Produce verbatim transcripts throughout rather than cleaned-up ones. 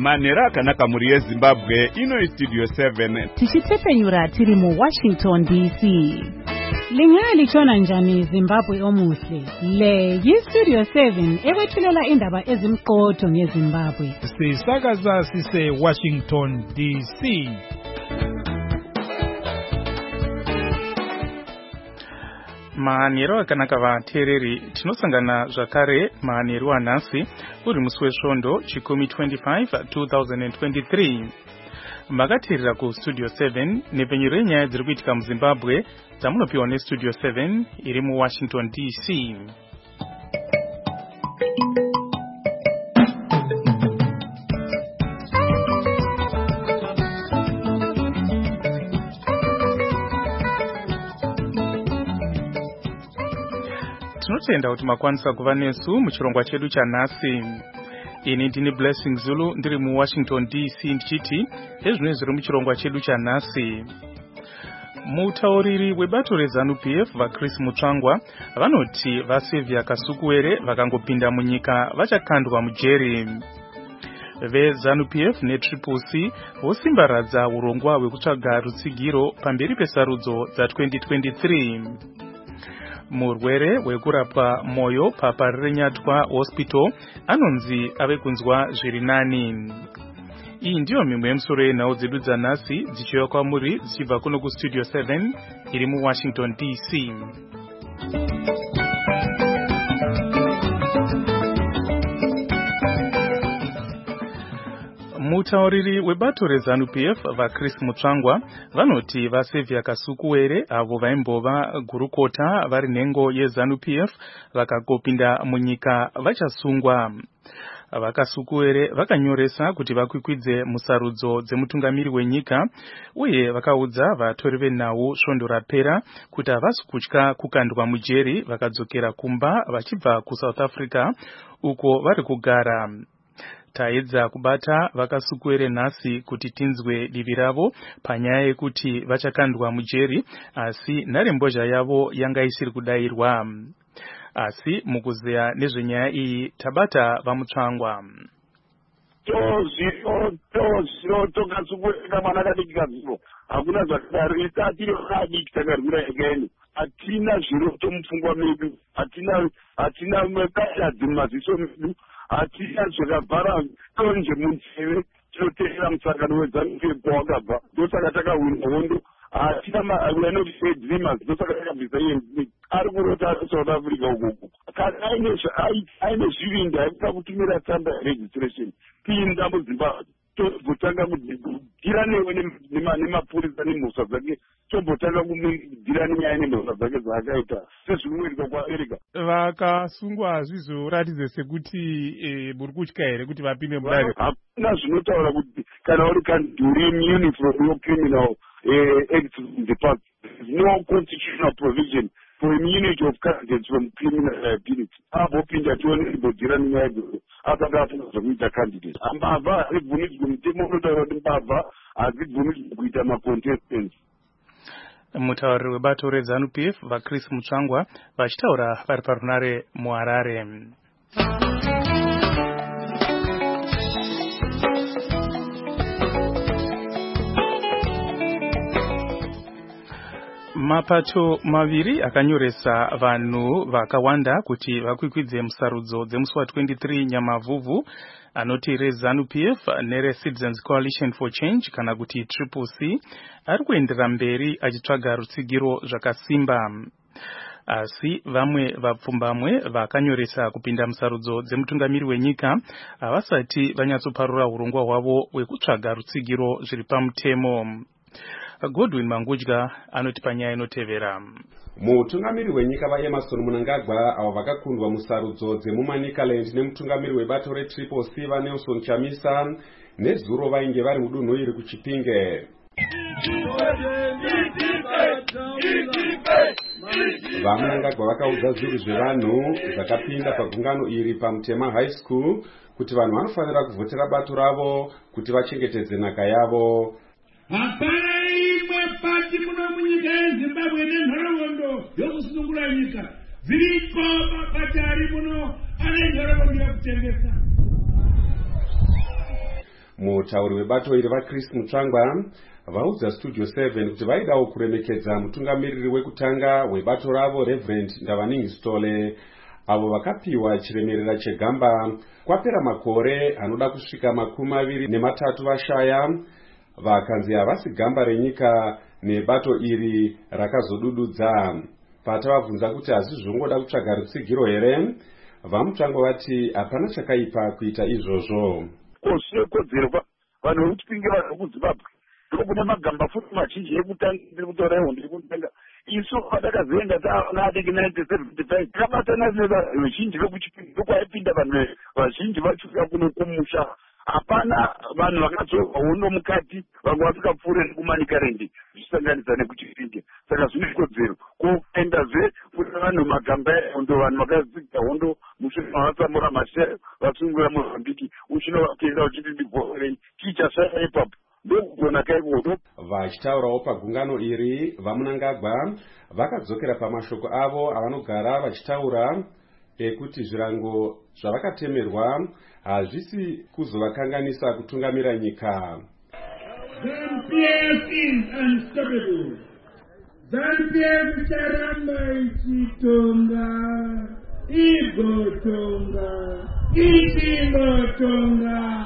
Manera akanaka muri Zimbabwe ino Studio seven. Tichitepenyura tiri mu Washington D C. Lingali chona njani Zimbabwe omuhle. Le yi Studio seven ewethulela indaba ezimqotho ngeZimbabwe. Sisakaza sise Washington D C. Manero akanaka vateereri tinosangana zvakare manero anhasi uri musi wesvondo chikumi twenty-five twenty twenty-three. Makateerera ku Studio seven nepenyero yenyaya dziri kuitika muZimbabwe dzamunopiwa neStudio seven iri mu Washington D C. Tinotenda kuti makwanisa kuva nesu muchirongwa chedu chanhasi. Ini ndini Blessing Zulu ndiri mu Washington D C ndichiti ezvino zviri muchirongwa chedu chanhasi. Mutauriri webato reZANU P F vaChris Mutsvangwa vanoti vaSylvia Kasukuwere vakangopinda munyika vachakandwa mujeri. VeZANU P F neTriple C vosimbaradza urongwa hwekutsvaga rutsigiro pamberi pesarudzo dza twenty twenty-three. Murwere wekurapwa moyo paParirenyatwa Hospital anonzi ave kunzwa zviri nani. Iyi ndiyo mimwe yemusoro yenhau dzedu dzanhasi dzichiuya kwamuri dzichibva kuno kuStudio seven iri mu Washington D C. Mutauriri webato reZANU P F vaChris Mutsvangwa vanoti vaSylvia Kasukuwere avo vaimbova gurukota vari nhengo yeZANU P F vakangopinda munyika vachasungwa. VaKasukuwere vakanyoresa kuti vakwikwidze musarudzo dzemutungamiri wenyika uye vakaudza vatori venhau svondo rapera kuti havasi kutya kukandwa mujeri vakadzokera kumba vachibva kuSouth Africa uko vari kugara. Taedza kubata vaKasukuwere nhasi kuti tinzwe divi ravo panyaya yekuti vachakandwa mujeri asi nharembozha yavo yanga isiri kudayirwa. Asi mukuzeya nezvenyaya iyi tabata vaMutsvangwa. Tozviro tozviro tokasukuwera mwana kadiki kazviro hakuna zvakadaro isati yakadiki takarwira again. Hatina zviro tomupfungwa medu, hatina hatina mekadzi mumaziso medu, hatina zvakabvara donje munzeve tinoteera musangano weZANU P F wakabva ndosaka takawina hondo. Hatina dreamers ndosaka takabvisa iye ari kurota ari South Africa ukoko. Kana aine zvirinda aikuda kutumira tsamba registration pinda muZimbabwe tombotanga kudhira newe nemapurisa nemhosva dzake tombotanga kudhira nenyaya nemhosva dzake dzaakaita sezvinoitika kuAmerica. Vakasungwa hazvizoratidze sekuti muri kutya here kuti vapinde mudare? Hakuna zvinotaura kuti kana uri kanduri muuniform yocriminal act department, there is no constitutional provision for immunity of candidates from criminal liability. Abopinda tione bodhira nenyaya idzodzo akanga afuna zvokuita candidate. Ambavha hazvibvumidzwe mutemo unotaura kuti mbavha hazvibvumidzwe kuita macontestants. Mutauriri webato reZANU P F vaChris Mutsvangwa vachitaura vari parunare muHarare. Mapato maviri akanyoresa vanhu vakawanda kuti vakwikwidze musarudzo dzemusi wa twenty-three Nyamavhuvhu anoti reZANU P F nere Citizens Coalition for Change kana kuti Triple C ari kuendera mberi achitsvaga rutsigiro zvakasimba. Asi vamwe vapfumbamwe vakanyoresa kupinda musarudzo dzemutungamiri wenyika havasati vanyatsoparura urongwa hwavo hwekutsvaga rutsigiro zviri pamutemo. Godwin Mangudya anoti panyaya inotevera. Mutungamiri wenyika vaEmmerson Mnangagwa avo vakakundwa musarudzo dzemumanicaland nemutungamiri webato reTriple C vaNelson Chamisa nezuro vainge vari mudunhu iri kuChipinge. VaMnangagwa vakaudza zviru zvevanhu zvakapinda pagungano iri paMutema High School kuti vanhu vanofanira kuvhotera bato ravo kuti vachengetedze nhaka yavo. Hapana imwe pati muno munyika yeZimbabwe nenhoroondo yokusungura nyika zviriko mabati ari muno ane nhoroondo yekutengesa. Mutauri webato iri vaChris Mutsvangwa vaudza Studio seven kuti vaidawo kuremekedza mutungamiriri wekutanga webato ravo Reverend Ndavaningi Stole avo vakapiwa chiremerera chegamba kwapera makore anoda kusvika makumi maviri nematatu vashaya vakanzi havasi gamba renyika nebato iri rakazodududza. Patavabvunza kuti hazvi zvongoda kutsvaga rutsigiro here, vaMutsvangwa vati hapana chakaipa kuita izvozvo. Koswe kodzero vanhu vekuchipinge vanhu kuZimbabwe ndokune magamba futi mazhinji ekutanga ndiri kutorawo ndiri kutanga isu patakazoenda taanadeke nineteen seventy-five takabatana nevazhinji vekuchipinge ndokwaipinda vanhu vazhinji vachifika kuno kumusha. Hapana vanhu vakadzorwa hondo mukati vamwe vasikapfuure nekumanikarende zvichisanganisa nekuchipinge. Saka zvine kodzero kuendazve kuti vanhu magamba ehondo vanhu vakazvidza hondo mushure mavasamura mashe vasungura Mozambiki uchino vakuenda uchiti ndibhorei chichasvaya ipapo ndokugona kaikwoto. Vachitaurawo pagungano iri vaMunangagwa vakadzokera pamashoko avo avanogara vachitaura ekuti zvirango zvavakatemerwa hazvisi kuzovakanganisa kutungamira nyika. ZANU-P F is unstoppable. ZANU-P F icharamba ichitonga, igotonga, ichingotonga.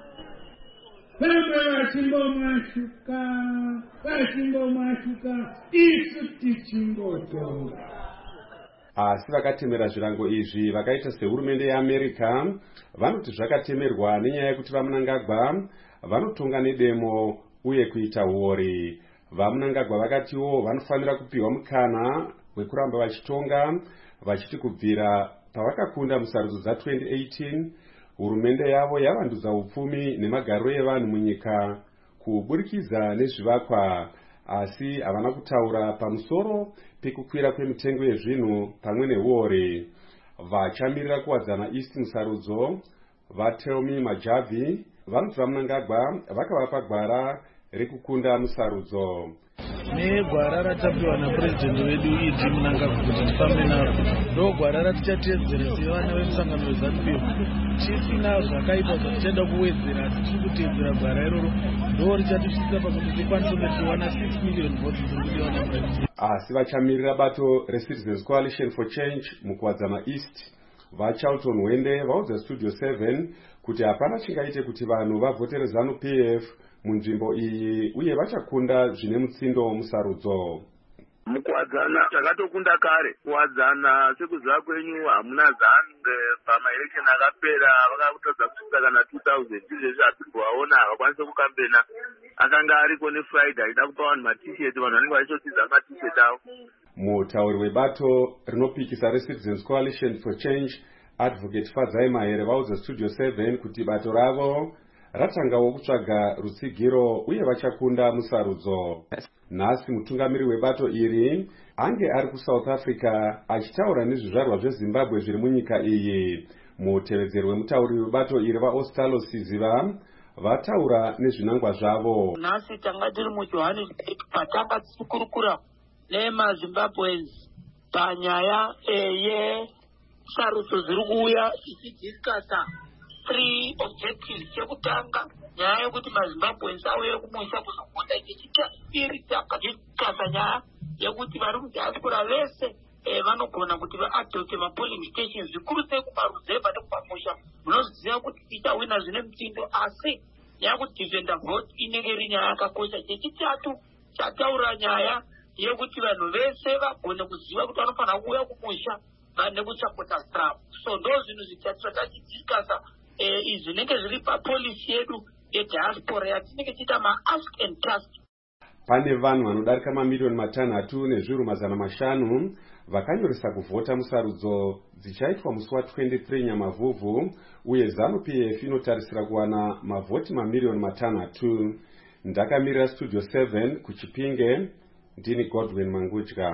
Vamwe vachimbomwashuka, vachimbomwashuka, isu tichingotonga. Asi vakatemera zvirango izvi vakaita sehurumende yeAmerica vanoti zvakatemerwa nenyaya yekuti vaMunangagwa vanotonga nedemo uye kuita huori. VaMunangagwa vakatiwo vanofanira kupiwa mukana wekuramba vachitonga vachiti kubvira pavakakunda musarudzo dza-twenty eighteen hurumende yavo yavandudza upfumi nemagariro evanhu munyika kuburikidza nezvivakwa, asi havana kutaura pamusoro pekukwira kwemitengo yezvinhu pamwe nehuori. Vachamirira kuwadzana East musarudzo vaTelmi Majavi vanoti vaMunangagwa vakavapa gwara rekukunda musarudzo. negwara ratapiwa napurezidendi wedu Idi Munangagwa kuti tifambe naro ndo gwara ratichateedzera sevana vemusangano weZANU-P F. Tisina zvakaipa zvatichada kuwedzera, tichiri kuteedzera gwara iroro ndo richatisvisa pakuti tikwanise kunge tichiwana six million votes dzirikudiwa napurezidendi. Asi vachamirira bato reCitizens Coalition for Change mukuwadzana East vaCharlton Wende vaudza Studio seven kuti hapana chingaite kuti vanhu vavhotere ZANU-P F munzvimbo iyi uye vachakunda zvine mutsindo musarudzo. Mukuwadzana takatokunda kare. Kuwadzana sekuziva kwenyu hamuna ZANU pamaelection akapera vakakutadza kusvika kana two thousand izvezvi hatirikuvaona havakwanise kukambena. Akanga ariko neFriday aida kupa vanhu matisheti, vanhu vanenge vachizotiza matisheti avo. Mutauri webato rinopikisa reCitizens Coalition for Change Advocate Fadzai Mahere vaudza Studio seven kuti bato ravo ratangawo kutsvaga rutsigiro uye vachakunda musarudzo. Nhasi mutungamiri webato iri ange ari kuSouth Africa achitaura nezvizvarwa zveZimbabwe zviri munyika iyi. Mutevedzeri wemutauri webato iri vaOstalo Siziva vataura nezvinangwa zvavo. Nhasi tanga tiri muJohannesburg patanga tichikurukura nemaZimbabweans panyaya yesarudzo dziri kuuya tichidhiskasa three objectives. Chekutanga nyaya yekuti maZimbabweans auye kumusha kuzogota. Chechipiri takadhiskasa nyaya yekuti vari mudiaspora vese vanogona kuti vaadopte mapolling stations zvikuru sei kumaruzevha nekumamusha. Munoziva kuti tichawina zvine mutindo, asi nyaya yekuti defender vote inenge iri nyaya yakakosha. Chechitatu chataura nyaya yekuti vanhu vese vagone kuziva kuti vanofanira kuuya kumusha vane kusapota Trump. So ndo zvinhu zvitatu zvatachidhiskasa izvi zvinenge zviri papolisi yedu yediaspora yatinenge tiita ma-ask and trust. Pane vanhu vanodarika mamiliyoni matanhatu nezviuru mazana mashanu vakanyoresa kuvhota musarudzo dzichaitwa musi wa-twenty-three Nyamavhuvhu uye ZANU-P F inotarisira kuwana mavhoti mamiliyoni matanhatu. Ndakamirira Studio seven kuChipinge, ndini Godwin Mangudya.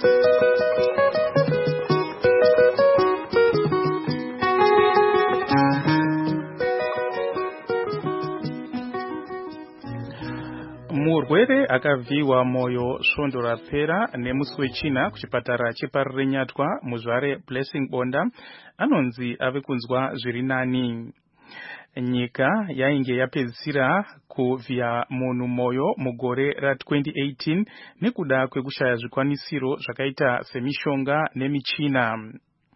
Murwere akavhiwa moyo svondo rapera nemusi wechina kuchipatara cheParire Nyatwa muzvare Blessing Bonda anonzi ave kunzwa zviri nani. nyika yainge yapedzisira kuvhiya munhu moyo mugore ra twenty eighteen nekuda kwekushaya zvikwanisiro zvakaita semishonga nemichina.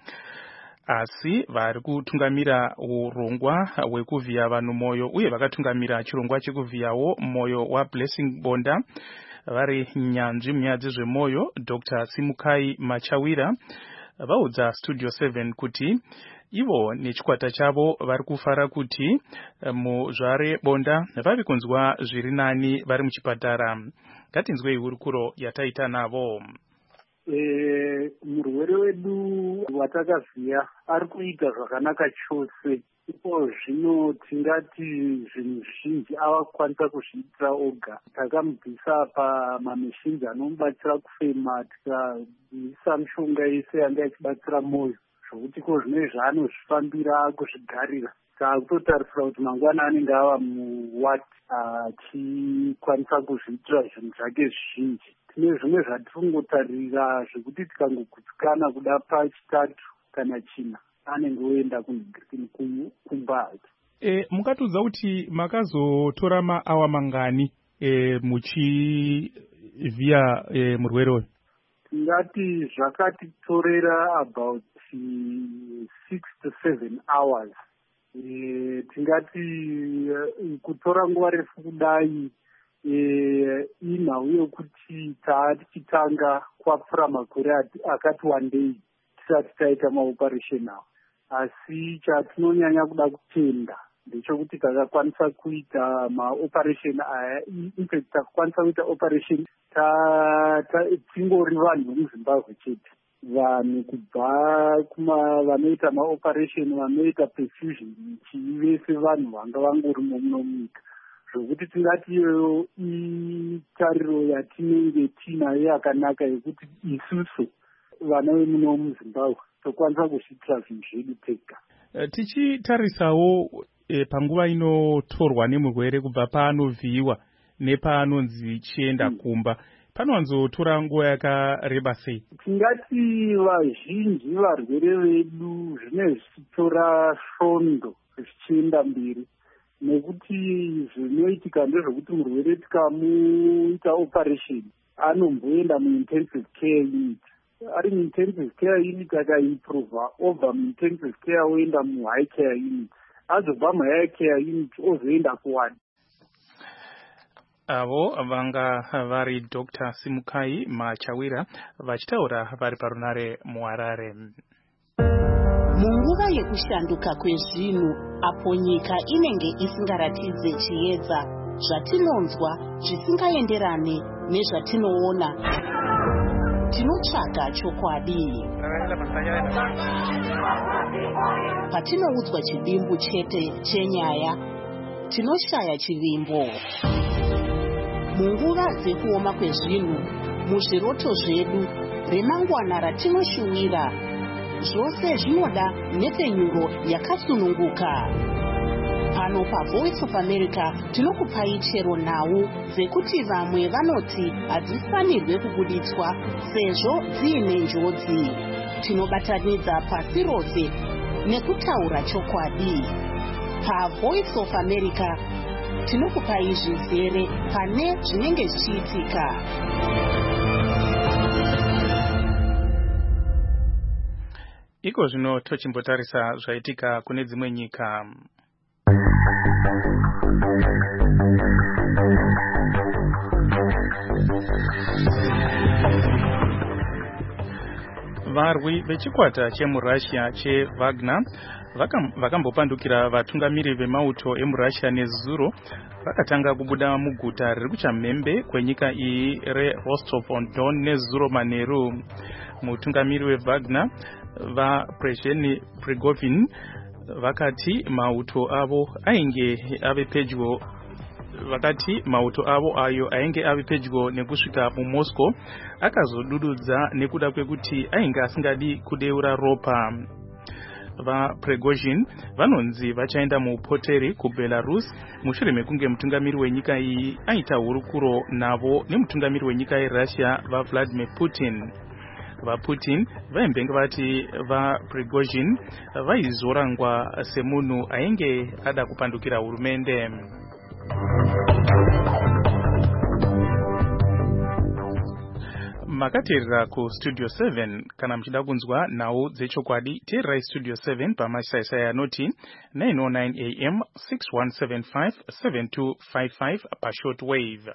Asi vari kutungamira urongwa hwekuvhiya vanhu moyo uye vakatungamira chirongwa chekuvhiyawo moyo waBlessing Bonda vari nyanzvi munyaya dzezvemoyo Doctor Simukai Machawira vaudza Studio seven kuti ivo nechikwata chavo vari kufara kuti muzvare Bonda vari kunzwa zviri nani vari muchipatara. Ngatinzwei hurukuro yataita navo. E, murwere wedu watakavhiya ari kuita zvakanaka chose. Ipo zvino tingati zvinhu zvizhinji avakwanisa kuzviitira oga. Takamubvisa pamameshinzi anomubatsira kufema, tikaisa mishonga yese yanga ichibatsira moyo, zvokuti ko zvine zvaanozvifambira kuzvigarira. Takutotarisira kuti mangwana anenge ava muwati achikwanisa kuzviitira zvinhu zvake zvizhinji. Tine zvimwe zvatiringotarira zvekuti tikangogutsikana kuda pachitatu kana china anenge oenda kumba. E, mukatudza kuti makazotora maawa mangani e, muchivhiya e, murwere uyu? Tingati zvakatitorera about six to seven hours. E, tingati uh, kutora nguva refu kudai e, inhau yokuti taatichitanga kwapfura makore akati wandei tisati taita maoperation awo. Asi chatinonyanya kuda kutenda ndechekuti takakwanisa kuita maoperation aya. Infact takakwanisa kuita operation tingori vanhu vemuZimbabwe chete, vanhu kubva kuma vanoita maoperation vanoita perfusion chivese vanhu vanga vangorimo muno munyika, zvokuti tingati iyoyo itariro yatinenge tinayo yakanaka yekuti isusu vana vemuno muZimbabwe tokwanisa kuzviitira zvinhu zvedu tega. Uh, tichitarisawo e, panguva inotorwa nemurwere kubva paanovhiyiwa nepaanonzi chienda mm. kumba, panowanzotora nguva yakareba sei? Tingati vazhinji varwere vedu zvine zvichitora svondo zvichienda mberi, nekuti zvinoitika ndezvekuti murwere tikamuita operation anomboenda muintensive care unit. Ari muintensive care unit akaimprova obva muintensive care oenda muhigh care unit, azobva muhigh care unit ozoenda kuwadi. Avo vanga vari Doctor Simukai Machawira vachitaura vari parunare muHarare. Munguva yekushanduka kwezvinhu apo nyika inenge isingaratidze chiedza, zvatinonzwa zvisingaenderane nezvatinoona, tinotsvaga chokwadi. Patinoudzwa chivimbo chete chenyaya, tinoshaya chivimbo. Munguva dzekuoma kwezvinhu, muzviroto zvedu, remangwana ratinoshuwira, zvose zvinoda nhepfenyuro yakasununguka. Pano paVoice of America tinokupai chero nhau dzekuti vamwe vanoti hadzifanirwe kubuditswa sezvo dziine njodzi. Tinobatanidza pasi rose nekutaura chokwadi. PaVoice of America tinokupai zvizere pane zvinenge zvichiitika. Iko zvino tochimbotarisa zvaitika kune dzimwe nyika. Varwi vechikwata chemuRussia cheWagner vakambopandukira vatungamiri vemauto emuRussia nezuro vakatanga kubuda muguta riri kuchamhembe kwenyika iyi reRostov-on-Don nezuro manheru. Mutungamiri weWagner vaPrezheni Prigozhin vakati mauto avo ainge ave pedyo vakati mauto avo ayo ainge ave pedyo nekusvika muMoscow akazodududza nekuda kwekuti ainge asingadi kudeura ropa. VaPrigozhin vanonzi vachaenda muupoteri kuBelarus mushure mekunge mutungamiri wenyika iyi aita hurukuro navo nemutungamiri wenyika yeRussia vaVladimir Putin. vaputin vaimbenge vati vaprigozhin vaizorangwa semunhu ainge ada kupandukira hurumende. Makateerera ku Studio seven kana muchida kunzwa nhau dzechokwadi teererai Studio seven pamasaisai anoti nine oh nine a m six one seven five seven two five five pashort wave.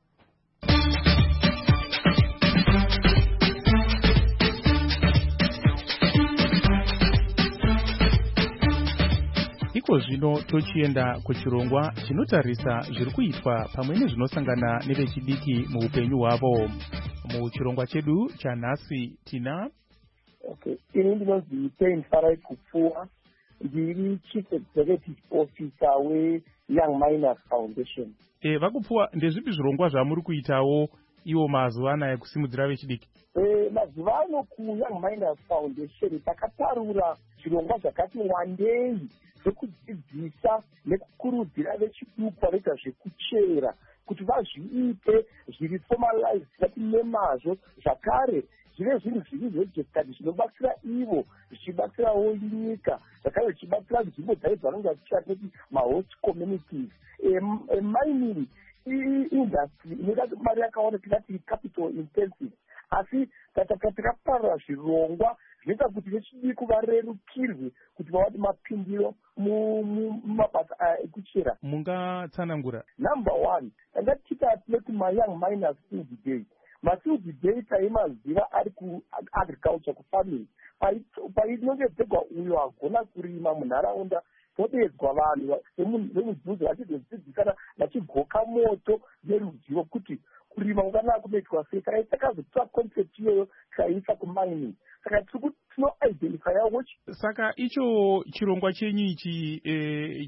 Iko zvino tochienda kuchirongwa chinotarisa zviri kuitwa pamwe nezvinosangana nevechidiki muupenyu hwavo. Muchirongwa chedu chanhasi tina okay ini ndinonzi Pain Farai Kupfuwa, ndiri Chief Executive Officer weYoung Miners Foundation. E, Vakupfuwa, ndezvipi zvirongwa zvamuri kuitawo iwo mazuva anaya kusimudzira vechidiki? E, mazuva ano kuYoung Miners Foundation takatarura zvirongwa zvakati wandei zvekudzidzisa nekukurudzira vechiduku vanoita zvekuchera kuti vazviite zviri formalized zvati nemazvo, zvakare zvive zvinhu zviri registered zvinobatsira ivo zvichibatsirawo nyika, zvakare zvichibatsira nzvimbo dzaidzo vanenge vachichira kuti mahost communities. Mining industry inoda mari yakawanda, tikati capital intensive, asi takaparura zvirongwa zvinoita kuti vechidiki varerukirwe kuti vawati mapindiro mumabasa ekuchera. Mungatsanangura? Number one, tangatiita tinoti maYoung Miners Field Day. Mafield Day taimaziva ari kuagriculture, kufarming. Painongedzegwa uyo agona kurima munharaunda, todedzwa vanhu vemudhuze vachizodzidzisana vachigoka moto neruzivo kuti kurima kwakanaka kunoitwa sei. Saka takazotora concept iyoyo tikaisa kumining. Saka tinoidentifya which. Saka icho chirongwa chenyu ichi e,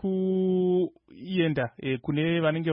chekuenda e, kune vanenge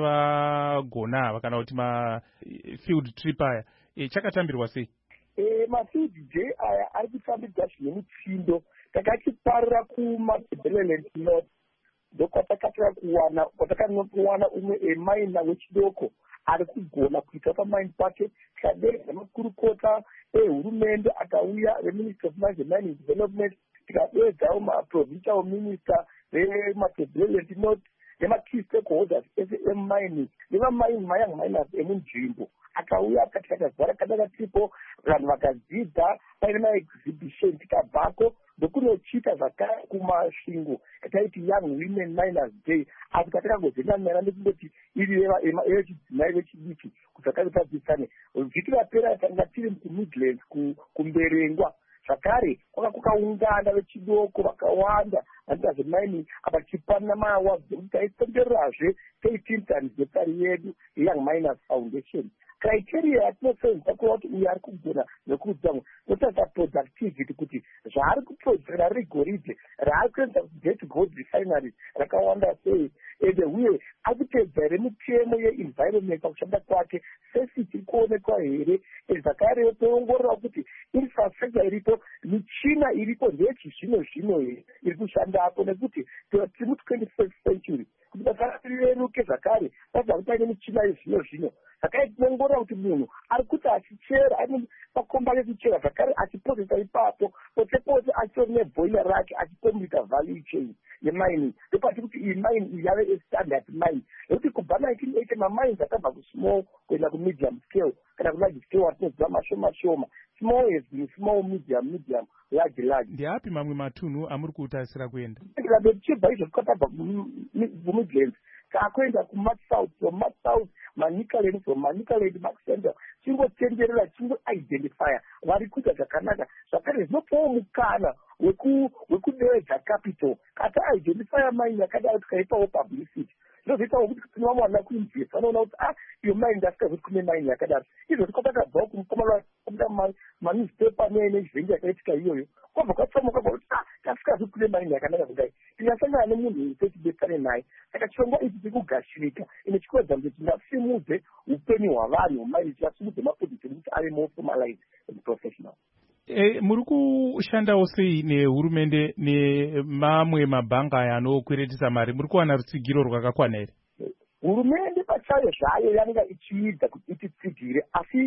vagona kana kuti ma field trip aya e, chakatambirwa sei? E, mafield day aya ari kutambirwa zvine mutsindo. Takachiparira kumaBedland North ndokwatakatora kuwana kwatakanokuwana umwe emaina wechidoko ari kugona kuita pamaini pake. Tikadedza makurukota ehurumende akauya, veminister of mining development, tikadedzawo maprovincial minister vemaBedland North nemakey stakeholders ese emining nevamining maYoung Miners emunzvimbo akauya akati kakazara kadaka tiripo, vanhu vakadzidza, paine maexhibition, tikabvako ndokunochiita zvakare kumasvingo ataiti Young Women Miners Day, asi tatakangozendamira nekungoti iri yechidzimai vechidiki kuti zvakazotadzisane. Vhiki rapera tanga tiri kuMidlands kumberengwa, zvakare kwaka kukaungana vechidoko vakawanda vanoita zvemining vachipanana maawards ekuti taipembererazve eighteenth anniversary yedu yeYoung Miners Foundation. Criteria yatinosenzesa kuva kuti uyu ari kugona nekuudzamwe notarisa productivity kuti zvaari kuproducera rigoridhe raari kuenza kugate gold refineries rakawanda sei, ende uye ari kuteedza here mitemo yeenvironment pakushanda kwake, safety kuonekwa here, zvakare toongorora kuti infrastructure iripo, michina iripo ndeyechizvino zvino here iri kushandapo, nekuti tiri mu-twenty-first century kuti basa rireruke zvakare pabva kuti paine michina yezvino zvino. Zvakare tinoongorora kuti munhu ari kuti achichera ane makomba ekuchera, zvakare achiprocessa ipapo pose pose achitori neboiler rake achikomita value chain yemining. Ndopati kuti iyi mine iyi yave estandard mine, nekuti kubva nineteen eighty mamines akabva kusmall kuenda kumedium scale kana kularge scale watinoziva mashoma shoma. Small has been small, medium medium, large large. Ndiapi mamwe matunhu amuri kutarisira kuenda? Ndikabe tichibva izvo tikabva kuMidlands kakuenda kuMatsouth, from Matsouth Manicaland, from Manicaland Maxcenter, chingotenderera chingoidentifya vari kuita zvakanaka, zvakare zvinopawo mukana wekuderedza capital. Kati aidentifya mine yakadaro tikaipawo publicity, zvinozoitawo kuti kune vamwe vana kuinvest vanoona kuti ah iyo mine ndasikazoti kune mine yakadaro. Izvo tikatakabvawo kumukomana manewspaper nezvenje yakaitika iyoyo, kwabva kwatsamuka kuti ah tasikazoti kune mine yakanaka kudai, tingasangana nemunhu wetibetsane naye. Saka chirongwa ichi chiri kugashirika, ine chikuedza kuti tingasimudze upenyu hwavanhu mine, tingasimudze maprodukti ekuti ave more formalized and professional. E, muri kushandawo sei nehurumende nemamwe mabhanga aya anokweretesa mari? Muri kuwana rutsigiro rwakakwana here? Hurumende pachayo zvayo yanenge ichiita kuti ititsigire, asi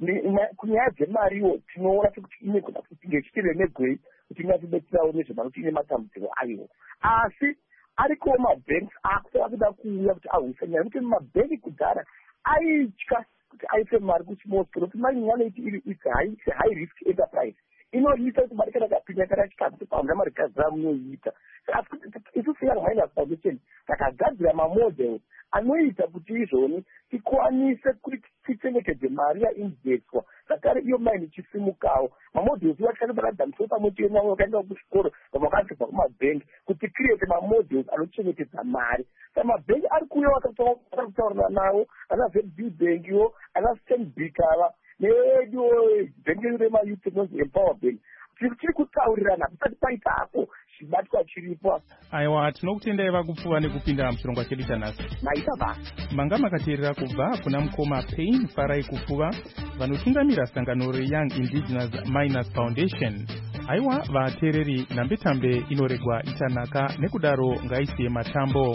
kunyaya dzemariwo tinoona sekuti ine kuda kuti ngechitiremegwei kuti ingatibetserawo nezvemari kuti ine matambudziro ayo, asi arikowo mabhenki akusava kuda kuuya kuti ahwisa nyaya kuti mabhenki kudhara aitya kuti aipe mari kuchimosco nokuti mari vanoiti iri high risk enterprise inoita kuti mari kana kapinya kana chikazi kuti paunda mari gadzira munoiita. Isu Young Miners Foundation takagadzira mamodel anoita kuti izvoni tikwanise kuti tichengetedze mari yainvestwa zvakare iyo mine ichisimukawo. Mamodels iwachakadamswa pamwe tienavo wakaenda kuchikoro vamwe vakatibva kumabhenki kuti create mamodels anochengetedza mari. Saka mabhenki ari kuuya wakataurana nawo ana Z B Bank-wo ana Stanbic ava needu bhenki remayouth inonzi Empower Bank tiri kutaurirana kusati paitako chibatwa chiripo. Aiwa, tinokutendai vakupfuwa nekupinda muchirongwa chedu chanhasi. Maita ba manga makateerera kubva kuna mukoma Pain Farai Kufuva vanotungamira sangano reYoung Indigenous Miners Foundation. Aiwa vateereri, nhambetambe inoregwa ichanaka, nekudaro ngaisiye matambo.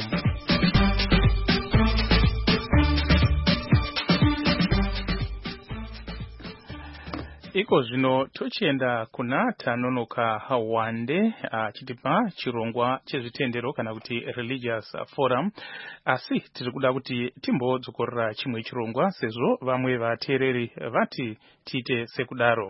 Iko zvino tochienda kuna Tanonoka Wande achitipa chirongwa chezvitendero kana kuti religious forum, asi tiri kuda kuti timbodzokorera chimwe chirongwa sezvo vamwe vateereri vati tiite sekudaro.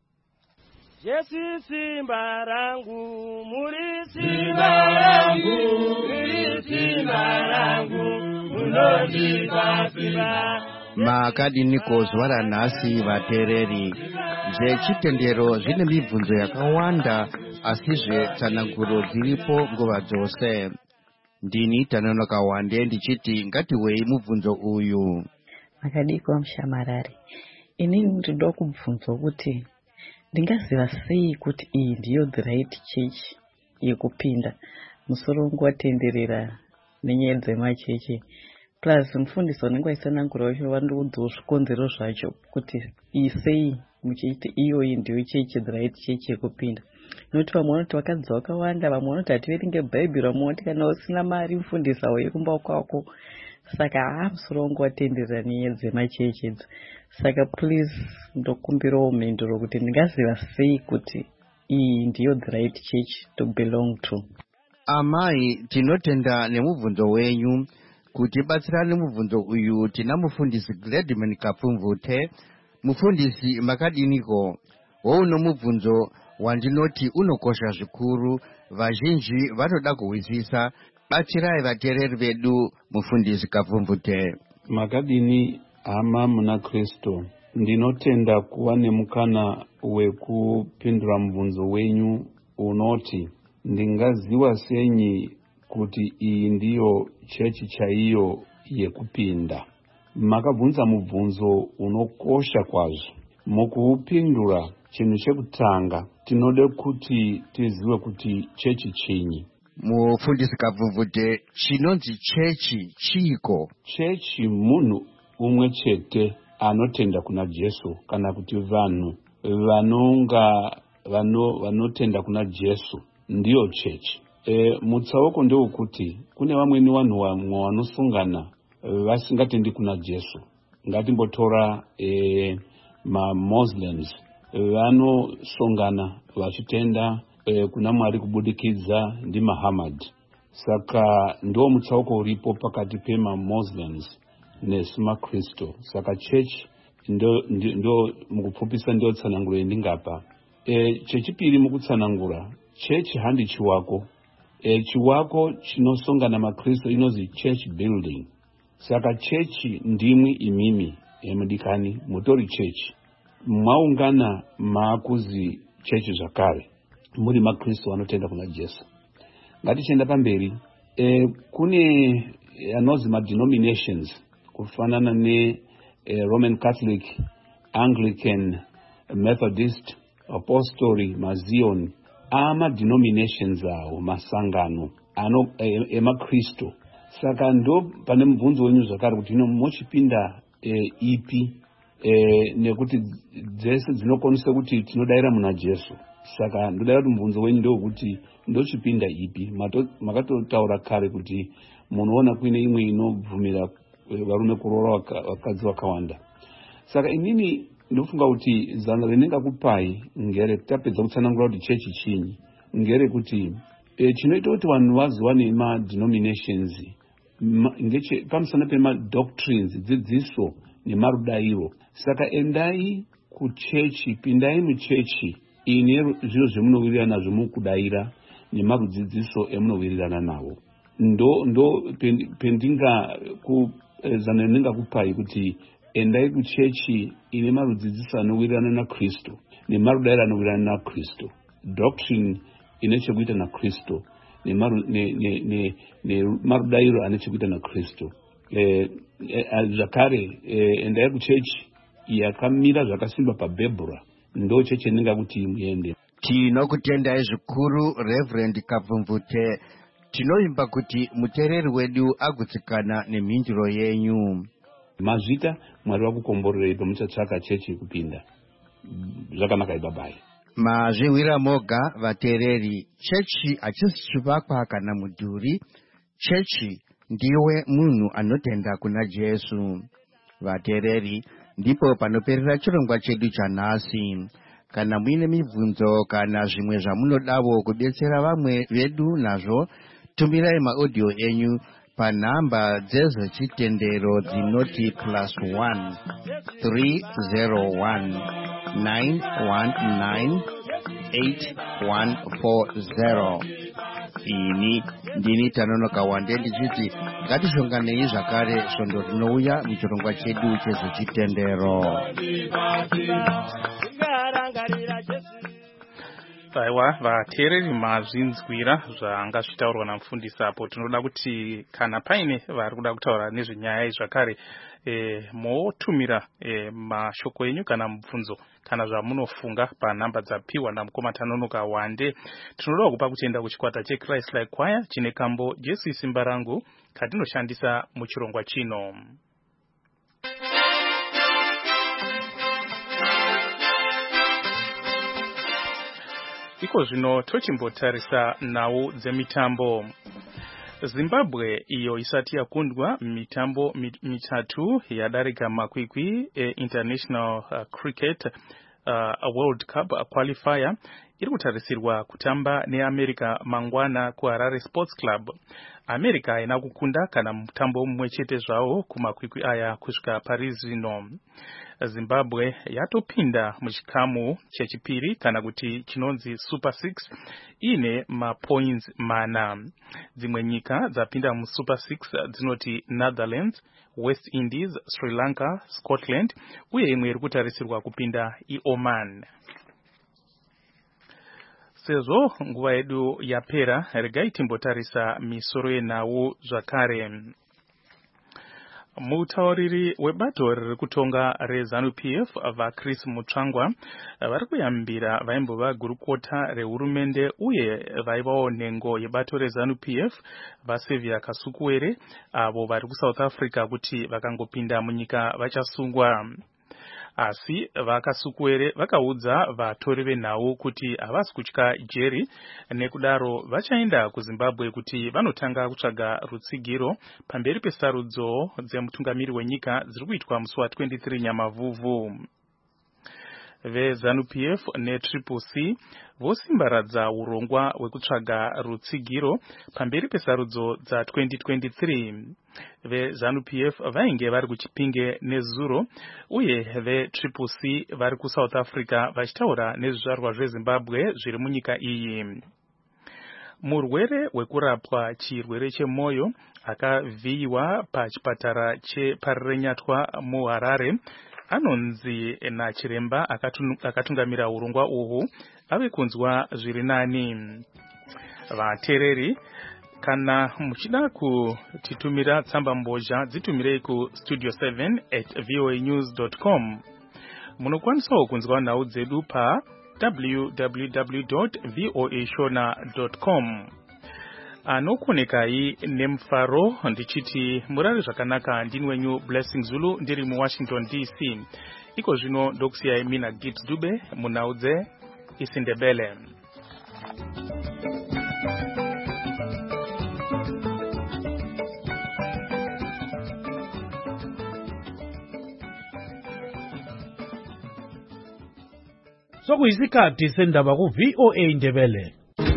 Jesu simba rangu, muri simba rangu, muri simba rangu, munondipa simba. Makadiniko zuva ranhasi vateereri, zvechitendero zvine mibvunzo yakawanda asizve tsananguro dziripo nguva dzose. Ndini Tanonoka Wande ndichiti ngatiwei mubvunzo uyu. Makadiko Mshamarari, inini ndinoda kubvunza kuti ndingaziva sei kuti iyi ndiyo the right church yekupinda musoro wangu watenderera nenyaya dzemachechi. Plus mufundisi wanenge aisanangura wacho vandoudzawo zvikonzero zvacho kuti isei muchiti iyoyi ndiyo chechi the right chechi yekupinda. Nokuti vamwe vanoti vakadzi vakawanda, vamwe vanoti hativerenge bhaibheri, vamwe vanoti kana usina mari mufundisi auye kumba kwako. Saka haa musoro wangu watenderera nenyaya dzemachechi idzi. Saka please ndokumbirawo mhinduro kuti ndingaziva sei kuti iyi ndiyo the right church to belong to. Amai, tinotenda nemubvunzo wenyu. Kuti batsirane mubvunzo uyu tina mufundisi Gladman Kapfumvute. Mufundisi makadiniko? Wouno mubvunzo wandinoti unokosha zvikuru, vazhinji vanoda kuhwisisa. Batsirai vateereri vedu mufundisi Kapfumvute. Makadini hama muna Kristo, ndinotenda kuva nemukana wekupindura mubvunzo wenyu unoti ndingaziva senyi kuti iyi ndiyo chechi chaiyo yekupinda. Makabvunza mubvunzo unokosha kwazvo. Mukuupindura, chinhu chekutanga tinode kuti tizive kuti chechi chinyi. Mufundisi Kapfumvute, chinonzi chechi chiko? Chechi munhu umwe chete anotenda kuna Jesu, kana kuti vanhu vanonga vano vanotenda kuna Jesu ndiyo chechi. E, mutsauko ndewekuti kune vamweni vanhu vamwe vanosungana vasingatendi kuna Jesu. Ngatimbotora e, ma-Muslims vanosongana vachitenda e, kuna Mwari kubudikidza ndi Muhammad. Saka ndo mutsauko uripo pakati pema-Muslims nesima-Kristo. Saka church ndo, ndo, ndo mukupfupisa ndio tsananguro yendingapa. E, chechipiri mukutsanangura, church handi chiwako. E, chiwako chinosongana maKristo inozi church building. Saka church ndimwi imimi emudikani mutori church. Mwaungana maakuzi church zvakare. Muri maKristo vanotenda kuna Jesu. Ngatichenda pamberi. E, kune anozi ma-denominations kufanana ne e, Roman Catholic, Anglican, Methodist, Apostolic, Mazion. Ama denominations awo masangano ano ema Kristo. Saka ndo pane mubvunzo wenyu zvakare kuti ino mochipinda e, ipi e, nekuti dzese dzinokwanisa kuti tinodaira muna Jesu. Saka ndodaira kuti mubvunzo wenyu ndewekuti ndochipinda ipi. Makatotaura kare kuti munoona kuine imwe inobvumira varume kuroora vakadzi vakawanda. Saka inini ndofunga kuti zano rinenga kupai ngere tapedza kutsanangura kuti chechi chinyi ngere kuti e, chinoita kuti vanhu vaziwane ma-denominations ngeche pamusana pema-doctrines dzidziso nemarudairo. Saka endai kuchechi, pindai muchechi ine zviro zvemunowirirana nazvo mukudaira nemarudzidziso emunowirirana nawo. ndo ndo pendinga ku zano rinenga kupai kuti endai kuchechi ine marudzidziso anowirirana naKristu nemarudairo anowirirana naKristu, doctrine ine chekuita naKristu nemarudairo ane chekuita naKristu. Zvakare endai kuchechi yakamira zvakasimba pabhebhura, ndo chechi inenga kuti muende. Tinokutendai zvikuru Reverend Kabvumvute. Tinoimba kuti mutereri wedu agutsikana nemhinduro yenyu. Mazvita Mwari wakukomborerei pamuchatsvaka chechi kupinda. Zvakanaka ibabai. Mazviwira moga vatereri, chechi hachisi chivakwa kana mudhuri. Chechi ndiwe munhu anotenda kuna Jesu. Vatereri, ndipo panoperera chirongwa chedu chanhasi. Kana muine mibvunzo kana zvimwe zvamunodawo kudetsera vamwe vedu nazvo, tumirai maaudio enyu panhamba dzezvechitendero dzinoti plus one three zero one nine one nine eight one four zero. Ini ndini Tanonoka Wande ndichiti ngatishonganei zvakare svondo rinouya muchirongwa chedu chezvechitendero. Aiwa, vateereri mazvinzwira zvanga zvitaurwa namufundisi apo. Tinoda kuti kana paine vari kuda kutaura nezvenyaya zvakare e, motumira e, mashoko enyu kana mubvunzo kana zvamunofunga panhamba dzapiwa namukoma Tanonoka Wande. Tinoda kupa kutenda kuchikwata cheChrist Like Choir chine kambo Jesu Simba Rangu katinoshandisa muchirongwa chino. Iko zvino tochimbotarisa nhau dzemitambo. Zimbabwe iyo isati yakundwa mitambo mitatu yadarika makwikwi e International uh, Cricket uh, World Cup qualifier iri kutarisirwa kutamba neAmerica mangwana kuHarare Sports Club. America ina kukunda kana mutambo mumwe chete zvawo kumakwikwi aya kusvika Paris zvino. Zimbabwe yatopinda muchikamu chechipiri kana kuti chinonzi Super six ine mapoints mana. Dzimwe nyika dzapinda mu Super six dzinoti Netherlands, West Indies, Sri Lanka, Scotland uye imwe iri kutarisirwa kupinda iOman. Sezvo nguva yedu yapera, regai timbotarisa misoro yenhau zvakare. Mutauriri webato riri kutonga reZANU P F vaChris Mutsvangwa vari kuyambira vaimbova gurukota rehurumende uye vaivawo nhengo yebato reZANU P F vaSevia Kasukuwere avo vari kuSouth Africa kuti vakangopinda munyika vachasungwa. Asi vaKasukuwere vakaudza vatori venhau kuti havasi kutya jeri, nekudaro vachaenda kuZimbabwe kuti vanotanga kutsvaga rutsigiro pamberi pesarudzo dzemutungamiri wenyika dziri kuitwa musi wa twenty-three Nyamavhuvhu. VeZANU P F neTriple C vosimbaradza urongwa hwekutsvaga rutsigiro pamberi pesarudzo dza twenty twenty-three. VeZANU P F vainge vari kuChipinge neZuro uye veTriple C vari kuSouth Africa vachitaura nezvizvarwa zveZimbabwe zviri munyika iyi. Murwere wekurapwa chirwere chemwoyo akavhiyiwa pachipatara cheParirenyatwa muHarare anonzi nachiremba akatungamira urongwa uhu ave kunzwa zviri nani. Vateereri, kana muchida kutitumira tsamba mbozha dzitumirei ku studio seven at voa news dot com. Munokwanisawo kunzwa nhau dzedu pa w w w dot voa shona dot com. Anokonekai nemufaro ndichiti murari zvakanaka. Ndini wenyu Blessing Zulu ndiri mu Washington D C. Iko zvino ndokusiyai mina Gibbs Dube munhau dzeIsindebele. sokuyisikhathi sendaba ku V O A Ndebele.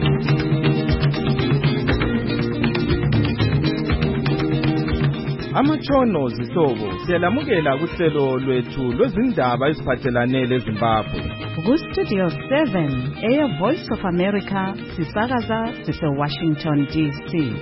Amatshono zihlobo siyalamukela kuhlelo lwethu lwezindaba eziphathelane leZimbabwe. Ku Studio seven eya Voice of America sisakaza sise Washington D C.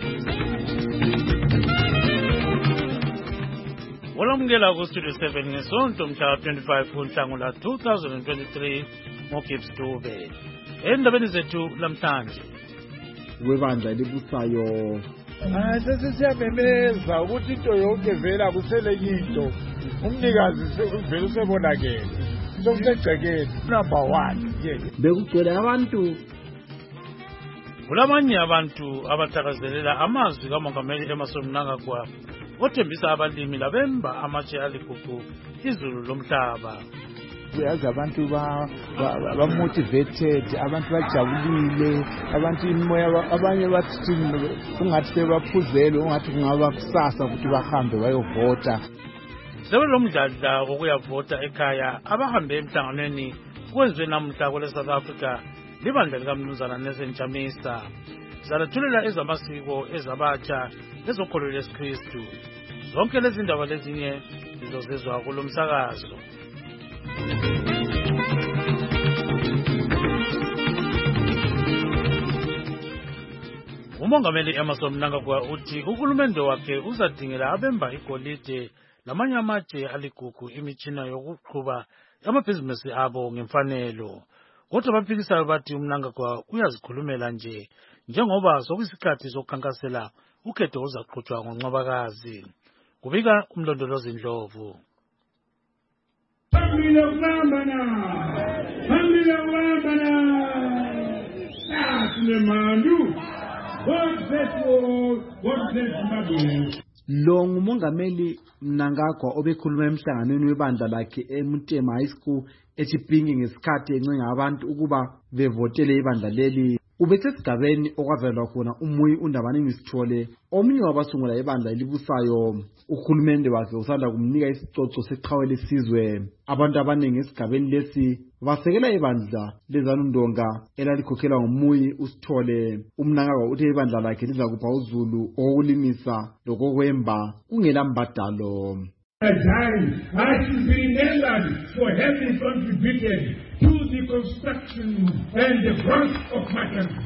Olamukela ku Studio seven ngesonto mhla twenty-five kuNhlangula two thousand twenty-three ngoGibbs Dube. Endabeni zethu lamhlanje. Webandla libusayo. Ah sesiyabemeza ukuthi into yonke vela kusele into. Umnikazi uvela usebonakele. Sokusegcekeni number one. Bekugcwele abantu. Kulamanye abantu abathakazelela amazwi kaMongameli Emmerson Mnangagwa othembisa abalimi labemba amatshe aligugu izulu lomhlaba. Uyazi abantu ba motivated, abantu bajabulile, abantu imoya abanye bathi ungathi sebaphuzele, ungathi kungaba kusasa ukuthi bahambe bayovota. Sebelomdladla okuyavota ekhaya abahambe emhlanganweni kwenziwe namhla kule South Africa libandla likaMnumzana Nelson Chamisa. Zalathulela ezamasiko ezabatsha ezokholwa leSikristu. Zonke lezi ndaba lezinye zizozezwa kulomsakazo. Umongameli Emmerson Mnangagwa uthi uhulumende wakhe uzadingela abemba igolide lamanye amatshe aligugu imitshina yokuqhuba amabhizinisi abo ngemfanelo. Kodwa abaphikisayo bathi uMnangagwa uyazikhulumela nje njengoba sokuyisikhathi sokukhankasela ukhetho uzaqhutshwa ngoNcwabakazi. Kubika umlondolozi Ndlovu. Family of Lambana! Family of Lambana! That's the man. God bless you. God bless Zimbabwe. Lo ngumongameli Mnangagwa obekhuluma emhlanganweni webandla lakhe eMutema High School eChipinge ngesikhathi encenga abantu ukuba bevotele ibandla leli. Ubesesigabeni okwavelwa khona umuyi uNdabani Sithole omunye wabasungula ibandla elibusayo. Uhulumende wakhe usanda kumnika isicoco seqhawe lesizwe. Abantu abaningi esigabeni lesi basekela ibandla leZanu-Ndonga elalikhokhela ngumuyi uSithole. uMnangagwa uthe ibandla lakhe liza kupha uzulu okulimisa lokokwemba kungela mbadalo. A time I should be remembered for having contributed to the construction and the growth of my country.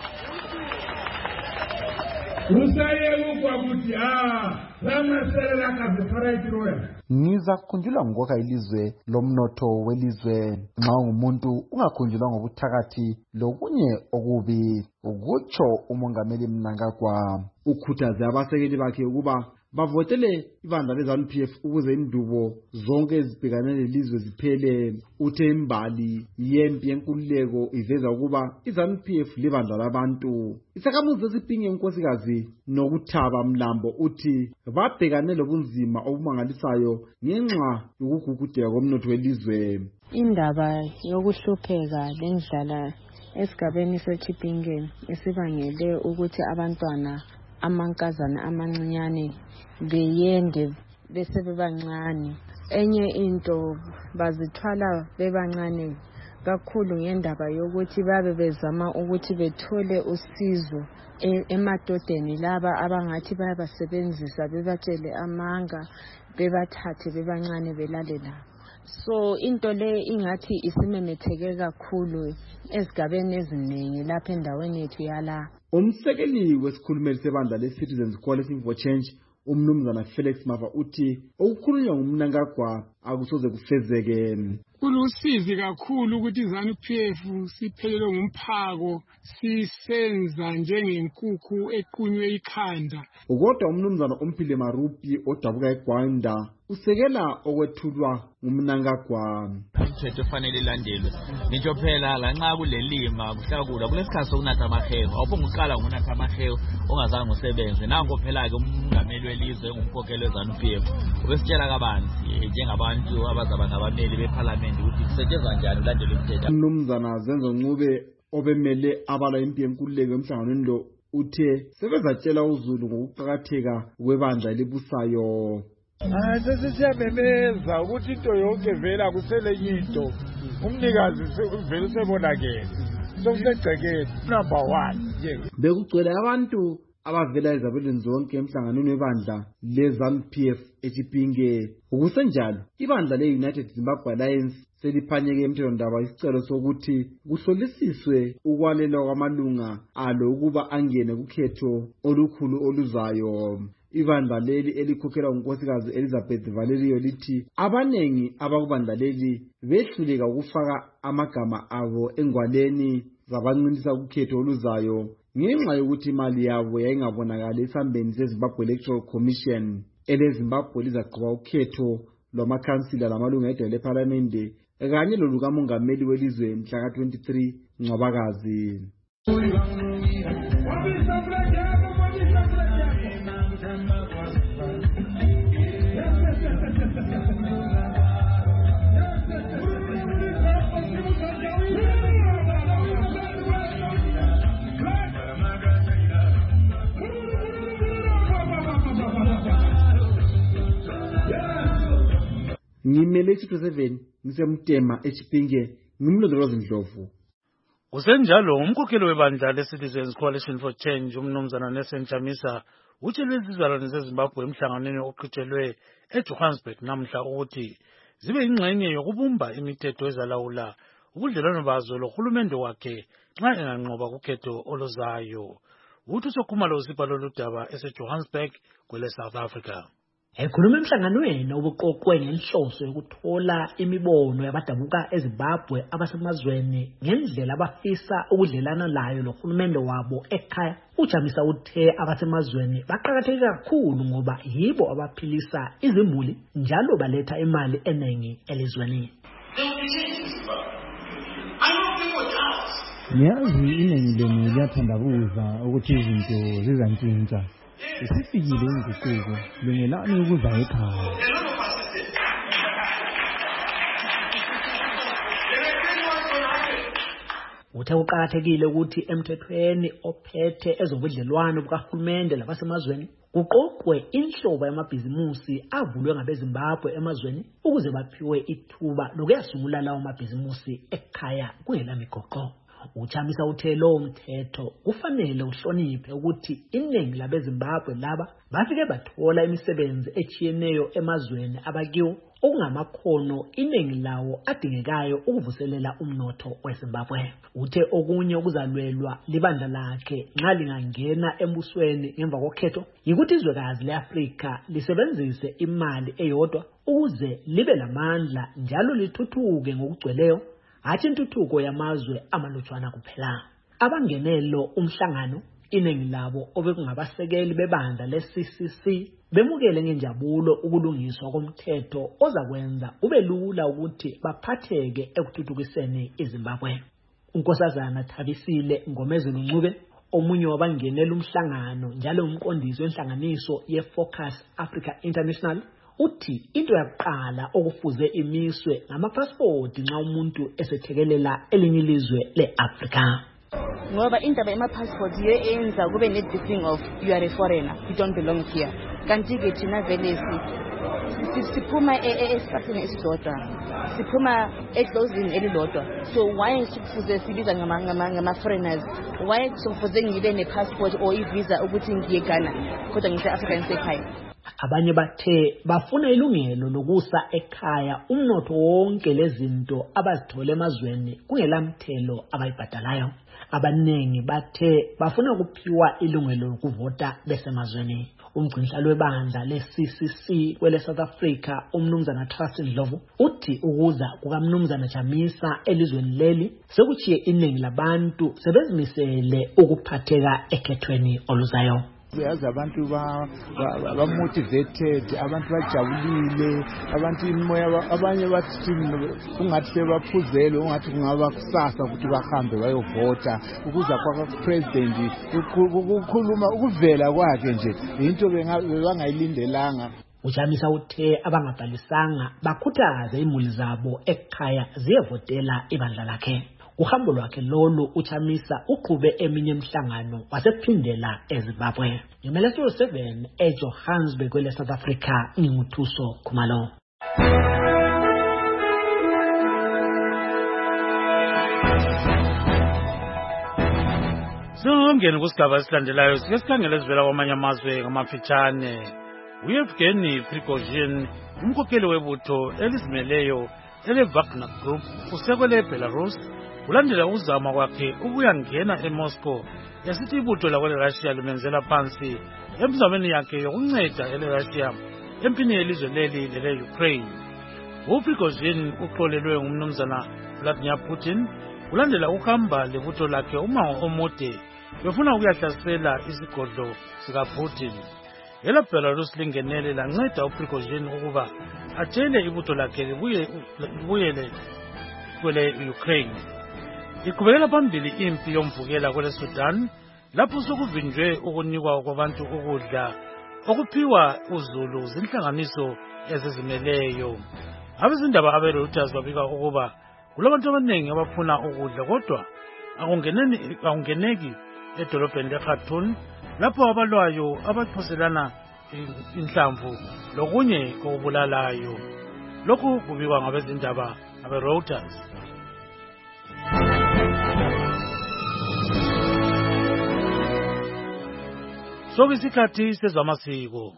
Usaye ukwakuthi ah lamaselela kazifara iroya. Niza kukhunjulwa ngokwakha ilizwe lomnotho welizwe. Nxa ungumuntu ungakhunjulwa ngobuthakathi lokunye okubi. Ukutsho umongameli Mnangagwa. Ukhuthaze abasekeli bakhe ukuba bavotele ibandla leZANU-P F ukuze indubo zonke ezibhekane lelizwe ziphele. Uthe imbali yempi yenkululeko iveza ukuba iZANU-P F libandla labantu. Isakhamuzi esipinge unkosikazi nokuthaba Mlambo uthi babhekane lobunzima obumangalisayo ngenxa yokugugudeka komnotho welizwe. Indaba yokuhlupheka lendlala esigabeni seChipinge esibangele ukuthi abantwana amankazana amancinyane beyende bese bebancane. Enye into bazithwala bebancane kakhulu ngendaba yokuthi babe bezama ukuthi bethole usizo emadodeni laba abangathi bayabasebenzisa bebatshele amanga bebathathe bebancane belale labo. So into le ingathi isimemetheke kakhulu esigabeni eziningi lapha endaweni yethu yala. Umsekeli wesikhulumeli sebandla leCitizens Coalition for Change uMnumzana Felix Mava uthi okukhulunywa nguMnangagwa akusoze kufezeke. Kulusizi kakhulu ukuthi iZANU-P F siphelelwe ngumphako sisenza njengenkukhu equnywe ikhanda. Kodwa uMnumzana Umphile Marupi odabuka eGwanda usekela okwethulwa nguMnangagwa. Umthetho ufanele ilandelwe. Ngisho phela la nxa kulelima kuhlakula kulesikhathi sokunatha amahewu. Awuphonga uqala ngokunatha amahewu ongazange usebenze. Nango phela ke umongameli welizwe ngumkhokheli weZANU-P F. Ubesitshela kabanzi njengabantu abazaba ngabameli beParliament ukuthi kusetshenzwa njani ulandele umthetho. uMnumzana Zenzo Ncube obemele abala impi yenkululeko emhlanganweni lo uthe sebezatshela uzulu ngokuqhakatheka kwebandla elibusayo. hayi sesiyamemeza ukuthi into yonke vela kusele into umnikazi vele usebonakele sokusegcekeni number one nje bekugcwele abantu abavela ezabelweni zonke emhlanganweni webandla leZANU P F eChipinge. Ukusenjalo ibandla le-United Zimbabwe Alliance seliphanyeke emthethwandaba isicelo sokuthi kuhlolisiswe ukwalelwa kwamalunga alo ukuba angene kukhetho olukhulu oluzayo. Ibandla leli elikhokhelwa ngunkosikazi Elizabeth Valerio lithi abanengi abakubandla leli behluleka ukufaka amagama abo engwaleni zabancinisa kukhetho oluzayo ngenxa yokuthi imali yabo yayingabonakali esambeni seZimbabwe Electoral Commission. EleZimbabwe lizaqhuba ukhetho lwamakhansila lamalunga edale lePhalamende kanye lolukamongameli welizwe mhla ka twenty-three Ncwabakazi. Ngimele isitho seven ngisemtema eChipinge ngimlondoloza Ndlovu. Kusenjalo umkhokheli webandla leCitizens Coalition for Change umnumzana Nelson Chamisa utshele izizalwane zeZimbabwe emhlanganweni oqhutshelwe eJohannesburg namhla ukuthi zibe ingxenye yokubumba imithetho ezalawula ubudlelwano bazo lohulumende wakhe nxa enganqoba kukhetho oluzayo. Uthi sokhumalo usipalo ludaba eseJohannesburg kwele South Africa. Ekhuluma emhlanganweni obuqoqwe ngenhloso yokuthola imibono yabadabuka eZimbabwe abasemazweni ngendlela abafisa ukudlelana layo lohulumende wabo ekhaya, uJamisa uthe abasemazweni baqhakatheke kakhulu ngoba yibo abaphilisa izimuli njalo baletha imali eningi elizweni. Ngiyazi iningi lenu liyathandabuza ukuthi izinto zizantshintsha. Isifikile inguquko lungelani ukuza ekhaya. Uthe uqhakathekile ukuthi emthethweni ophethe ezobudlelwano bukahulumende labasemazweni kuqoqwe inhlobo yamabhizimusi avulwe ngabeZimbabwe emazweni ukuze baphiwe ithuba lokuyasungula lawo mabhizimusi ekhaya kungela migoqo. Uchamisa uthe lo mthetho kufanele uhloniphe ukuthi iningi labeZimbabwe laba bafike bathola imisebenzi echiyeneyo emazweni abakiwo okungamakhono iningi lawo adingekayo ukuvuselela umnotho weZimbabwe. Uthe okunye okuzalwelwa libandla lakhe nxa lingangena embusweni ngemva kokhetho yikuthi izwekazi leAfrika lisebenzise imali eyodwa ukuze libe lamandla njalo lithuthuke ngokugcweleyo hathi intuthuko yamazwe amalutshwana kuphela. Abangenelo umhlangano iningi labo obekungabasekeli bebandla le-C C C bemukele ngenjabulo ukulungiswa komthetho ozakwenza kube lula ukuthi baphatheke ekuthuthukiseni iZimbabwe. Unkosazana Thabisile Ngomezulu Ncube omunye wabangenela umhlangano njalo umqondisi wenhlanganiso ye-Focus Africa International uthi into yakuqala okufuze imiswe ngamapasipoti nxa umuntu esethekelela elinye ilizwe leAfrika. Ngoba indaba yama-passport yiyo eyenza kube ne-thing of you are a foreigner, you don't belong here. Kanti ke thina vele siphuma esihlahleni esisodwa, siphuma edlozini elilodwa. So why kufuze sibiza ngama-foreigners? Why kufuze ngibe ne-passport or i-visa ukuthi ngiye Ghana kodwa ngise-Afrika ngisekhaya? Abanye bathe bafuna ilungelo lokusa ekhaya umnotho wonke lezinto abazithola emazweni kungelamthelo abayibhadalayo. Abanengi bathe bafuna ukuphiwa ilungelo lokuvota besemazweni. Umgcinhlalo webandla le-C C C kwele South Africa umnumzana Trust Ndlovu uthi ukuza kukamnumzana Chamisa elizweni leli sekuchiye iningi labantu sebezimisele ukuphatheka ekhethweni oluzayo. Uyazi abantu ba-motivated, abantu bajabulile, abantu imoya abanye bathi ungathi sebaphuzele, ungathi kungaba kusasa ukuthi bahambe bayovota. Ukuza kwaka-president ukukhuluma ukuvela kwakhe nje into bengayilindelanga. Uchamisa uthe abangabhalisanga bakhuthaze imuli zabo ekhaya ziyevotela ibandla lakhe. uhambo lwakhe lolu uChamisa uqhube eminye imihlangano wasephindela eZimbabwe. Ngimele Studio seven eJohannesburg kwele South Africa, nginguthuso Khumalo. Singangeni kusigaba esilandelayo sike sikhangele ezivela kwamanye amazwe ngamafitshane. uEvgeny Prigozhin, umkhokheli webutho elizimeleyo ele-Wagner Group, usekwele eBelarus ulandela uzama kwakhe ukuyangena eMoscow esithi ibutho lakwele-Russia limenzela phansi emzamweni yakhe yokunceda ele-Russia empini yelizwe leli lele-Ukraine. uPrigozhin uxolelwe ngumnumzana Vladimir Putin ulandela ukuhamba lebutho lakhe umango omude befuna ukuyahlasela isigodlo sikaPutin. Ela Belarus lingenele lanceda uPrigozhin ukuba atshele ibutho lakhe libuyele kwele Ukraine. Iqhubekela phambili impi yomvukela kwele Sudan lapho sokuvinjwe ukunikwa kwabantu ukudla okuphiwa uzulu zinhlanganiso ezizimeleyo. Abezindaba abeReuters babika ukuba kulabantu abaningi abafuna ukudla kodwa akungeneni akungeneki edolobheni leKhartoum lapho abalwayo abaphoselana inhlamvu lokunye okubulalayo. Lokhu kubikwa ngabezindaba abeReuters. Sokuyisikhathi sezamasiko.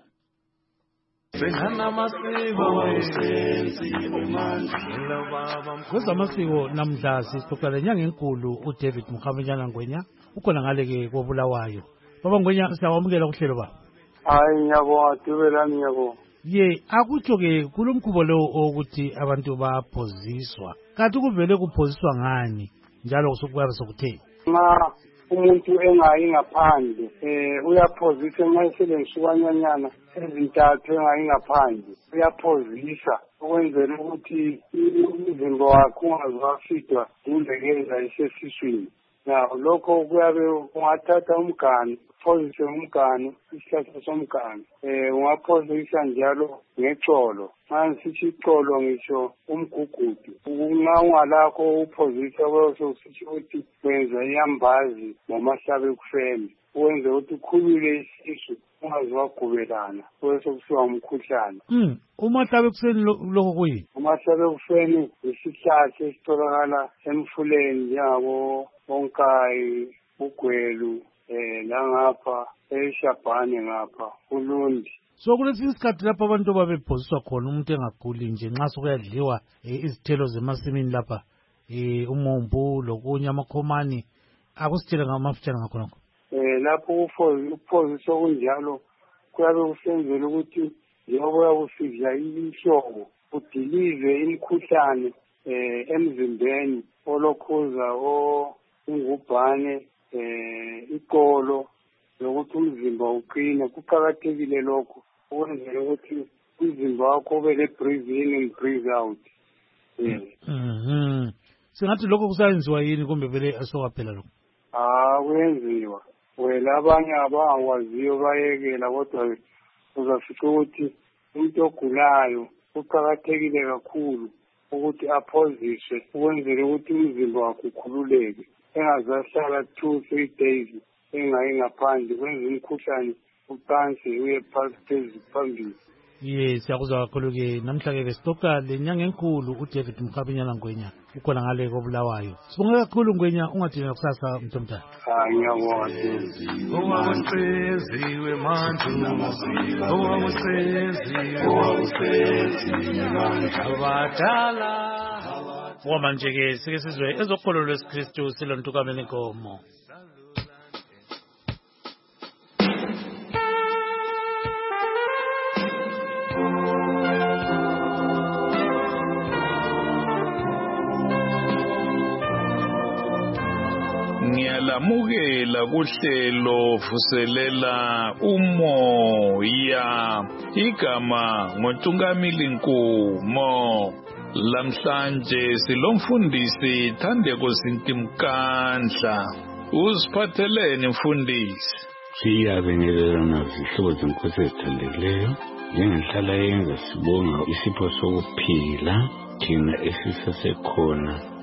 Kwezamasiko namhla sixoxa lenyanga enkulu uDavid Mukhamanyana Ngwenya ukhona ngale ke kobulawayo. Baba Ngwenya siyawamukela kuhlelo baba. Hayi ngiyabonga Dubelani ngiyabonga. Ye akutsho ke kulomkhubo lo ukuthi abantu baphoziswa. Kanti kuvele kuphoziswa ngani njalo kusukuba sokutheni? Ma umuntu engayi ngaphandle eh uyaphozisa ngasele ngishwanyanyana ezintathu engayi ngaphandle uyaphozisa ukwenzela ukuthi umzimba wakhe ungazwafidwa indlekeza isesiswini. Now lokho kuyabe ungathatha umganu uphozise umganu isihlahla somganu eh ungaphozisa njalo ngexolo manje ixolo ngisho umgugudu ungawa lakho uphozisa bese usithi ukuthi wenza iyambazi ngomahlabe ekufeni wenze ukuthi ukhulule isisu ungazwagubelana bese kusiwa umkhuhlane. Mm umahlabe ekuseni lokho kuyini? Umahlabe ekufeni isihlahla esitholakala emfuleni njengabo onkayi ugwelu eh langapha eShabhane ngapha uLundi. So kulesi isikhathi lapha abantu babephoziswa khona umuntu engaguli nje nxa sokuyadliwa izithelo zemasimini lapha eh umombo lokunye amakhomani akusithele ngamafutshane ngakhona. Eh lapho uphoziswa kunjalo kuyabe kusenzela ukuthi njengoba uyakusidla ihlobo udilize imikhuhlane eh emzimbeni olokhuza o ingubhane eh iqolo lokuthi umzimba uqine. Kuqakathekile lokho ukwenzela ukuthi umzimba wakho ube le breathe in and breathe out. Mhm. Singathi lokho kusayenziwa yini kumbe vele asokaphela lokho? Ah kuyenziwa. Wena abanye abangakwaziyo bayekela kodwa uzafica ukuthi umuntu ogulayo kuqakathekile kakhulu ukuthi aphoziswe ukwenzela ukuthi umzimba wakhe ukhululeke engazahlala two three days engayi ngaphandle kwenza umkhuhlane uqanse uye phambili. Yes, siyakuzwa kakhulu ke namhla ke besitoka lenyanga enkulu uDavid Mukhamanyana Ngwenya ukhona ngale kobulawayo. Sibonga kakhulu Ngwenya ungadinga kusasa mntomdala. Hayi ngiyabonga. Owawusezi wemantu owawusezi owawusezi abadala. Wamanje ke sike sizwe ezokholo lwesikristu silontukameni inkomo. Ngiyalamukela kuhlelo vuselela umoya igama ngoNtungamili Nkomo. Lamhlanje silomfundisi Thandeko Zintimkandla. Usiphatheleni mfundisi? Siyabingelela nazihlobo zenkosi ezithandekileyo njengenhlala yenza sibonga isipho sokuphila thina esisasekhona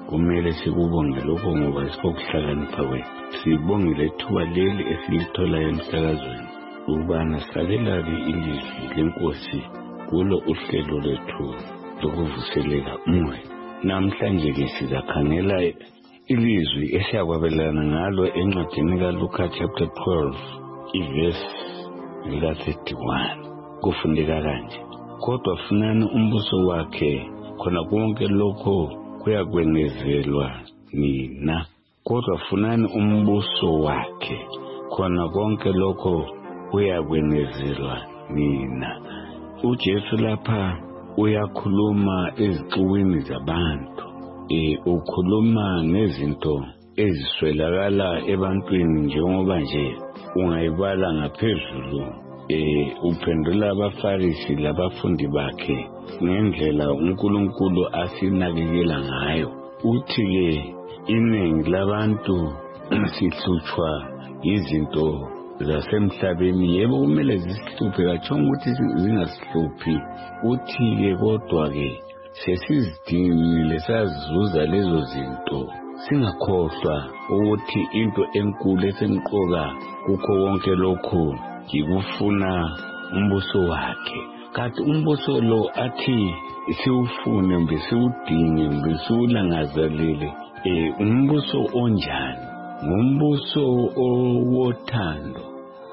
kumele sikubonge lokho ngoba sikokuhlakanipha kwethu. Sibongile ithuba leli esilitholayo emsakazweni ukubana sabelali ilizwi lenkosi kulo uhlelo lwethu lokuvuselela umoya. Namhlanje-ke sizakhangela ilizwi esiyakwabelana ngalo encwadini kaLuka chapter twelve ivesi lika thirty-one. Kufundeka kanje: kodwa funani umbuso wakhe, khona konke lokho kuyakwenezelwa nina. Kodwa funani umbuso wakhe, khona konke lokho kuyakwenezelwa nina. uJesu lapha uyakhuluma ezixukwini zabantu. E ukhuluma ngezinto eziswelakala ebantwini njengoba nje ungayibala ngaphezulu. E uphendula abafarisi labafundi bakhe ngendlela uNkulunkulu asinakekela ngayo. Uthi-ke iningi labantu sihlutshwa izinto zasemhlabeni. Yebo kumele zisihluphe, katshongo ukuthi zingasihluphi. Uthi-ke kodwa-ke sesizidingile sazizuza lezo zinto, singakhohlwa ukuthi into enkulu esemqoka kukho konke lokhu yikufuna umbuso wakhe. Kanti umbuso lo athi siwufune mbe siwudinge mbe siwulangazelele, eh umbuso onjani? Ngumbuso owothando,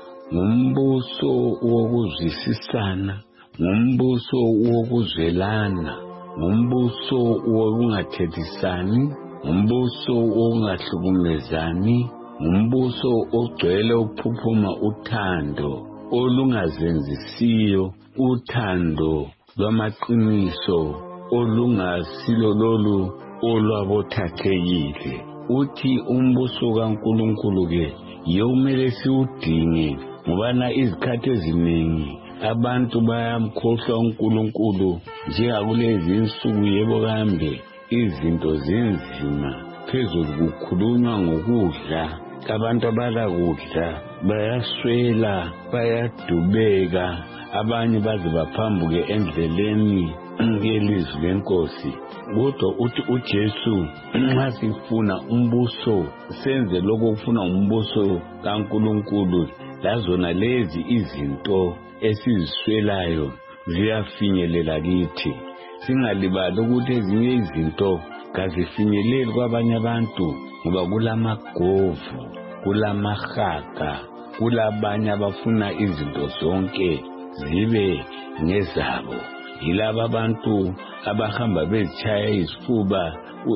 ngumbuso wokuzwisisana, ngumbuso wokuzwelana, ngumbuso wokungathethisani, ngumbuso wokungahlukumezani, ngumbuso ogcwele ukuphuphuma uthando olungazenzisiyo, uthando lwamaqiniso olungasilo lolu olwabothathekile. Uthi umbuso kaNkulunkulu-ke yomele siwudinge ngobana izikhathi eziningi abantu bayamkhohlwa uNkulunkulu njengakulezi insuku. Yebo kambe izinto zinzima, phezulu kukhulunywa ngokudla, abantu abalakudla bayaswela, bayadubeka, abanye baze baphambuke endleleni yelizwi lenkosi. Kodwa uthi uJesu nxa sifuna umbuso, senze lokho kufuna umbuso kaNkulunkulu, lazona lezi izinto esiziswelayo ziyafinyelela kithi. Singalibali ukuthi ezinye izinto kazifinyeleli kwabanye abantu ngoba kulamagovu, kulamahaga, kulabanye abafuna izinto zonke zibe ngezabo. Yilaba abantu abahamba bezitshaya izifuba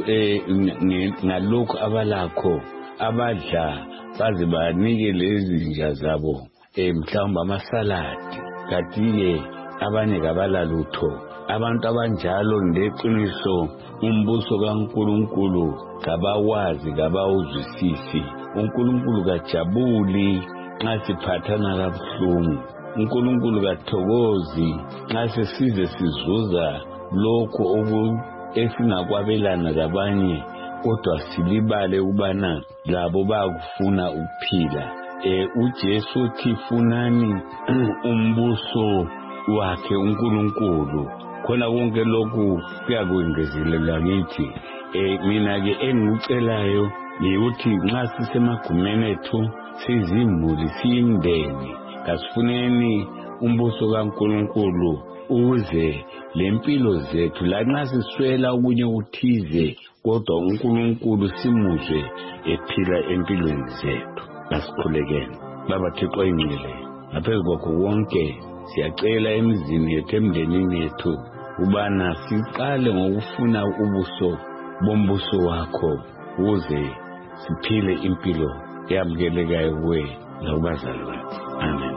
ngalokho abalakho, abadla baze banike lezi zinja zabo mhlawumbe amasaladi, kanti-ke abanye kabalalutho. Abantu abanjalo ngeqiniso umbuso kaNkulunkulu kabawazi, kabawuzwisisi. uNkulunkulu kajabuli nxa siphathana kabuhlungu. uNkulunkulu kathokozi nxa sesize sizuza lokho oku esingakwabelana labanye, kodwa silibale ukubana labo bayakufuna ukuphila. Eh uJesu uthi funani umbuso wakhe uNkulunkulu, khona konke lokhu kuyakwengezelela kithi. Eh mina-ke engikucelayo yikuthi nxa sisemagumeni ethu, sizimuli, siyimndeni, kasifuneni umbuso kaNkulunkulu ukuze lempilo zethu lanxa siswela okunye uthize, kodwa uNkulunkulu simuzwe ephila empilweni zethu. Kasikhulekeni. Baba Thixo oyingcwele, ngaphezu kwakho konke siyacela emizini yethu, emndenini yethu, ubana siqale ngokufuna ubuso bombuso wakho ukuze siphile impilo eyamukelekayo kuwe nakubazali bakho. Amen.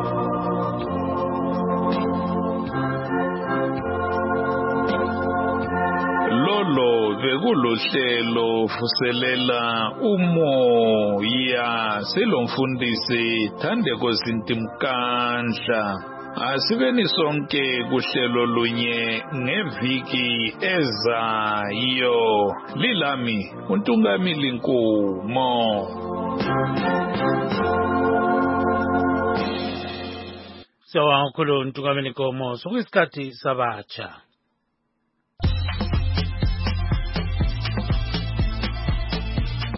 Lolo bekulohlelo vuselela umoya silomfundisi Thandeko Zintimkandla. Asibeni sonke kuhlelo lunye ngeviki ezayo. Lilami uNtungamili Nkumo. Sawubona kakhulu Ntungamili Nkumo, sokuyisikhathi sabatsha.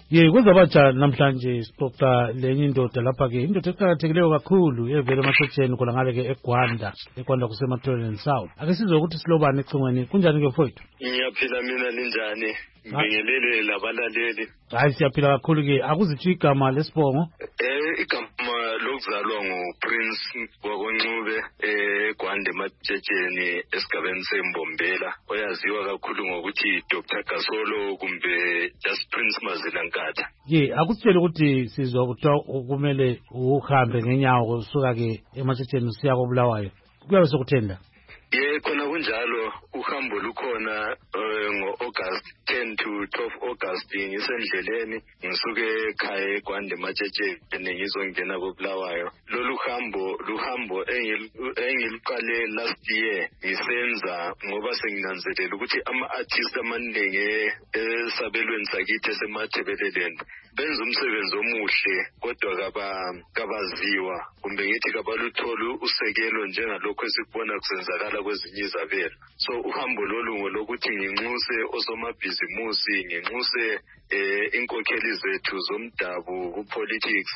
Ye kwezabatsha namhlanje sixoxa lenye indoda lapha ke indoda eqhakathekileyo kakhulu evela emathotsheni khona ngale ke eGwanda eGwanda kuseMathoneni South. Ake sizwe ukuthi silobani ecingweni kunjani ke mfowethu? Ngiyaphila mina ninjani? Ngibingelele labalaleli. Hayi siyaphila kakhulu ke akuzithi igama lesibongo. Eh igama lokuzalwa nguPrince Wakoncube eGwanda ematshitsheni esigabeni seMbombela oyaziwa kakhulu ngokuthi Doctor Gasolo kumbe just Prince Mazilankatha. Ye akusitshela ukuthi sizwa ukuthi kumele uhambe ngenyawo usuka ke ematshitsheni usiya koBulawayo. Kuyabe sokuthenda. Ye khona kunjalo uhambo lukhona ngo-August ten to twelve August ngisendleleni ngisuke ekhaya eGwanda ematshitsheni ngizongena koBulawayo. Lolu hambo luhambo engiliqale last year ngisenza ngoba senginanzelela ukuthi ama-artist amaningi esabelweni sakithi esemathebeleleni benza umsebenzi omuhle kodwa kabaziwa kumbe ngithi kabalutholi usekelo njengalokho esikubona kusenzakala kwezinye izabelo. So uhambo lolu ngolokuthi nginxuse osomabhizimusi nginxuse inkokheli zethu zomdabu kupolitics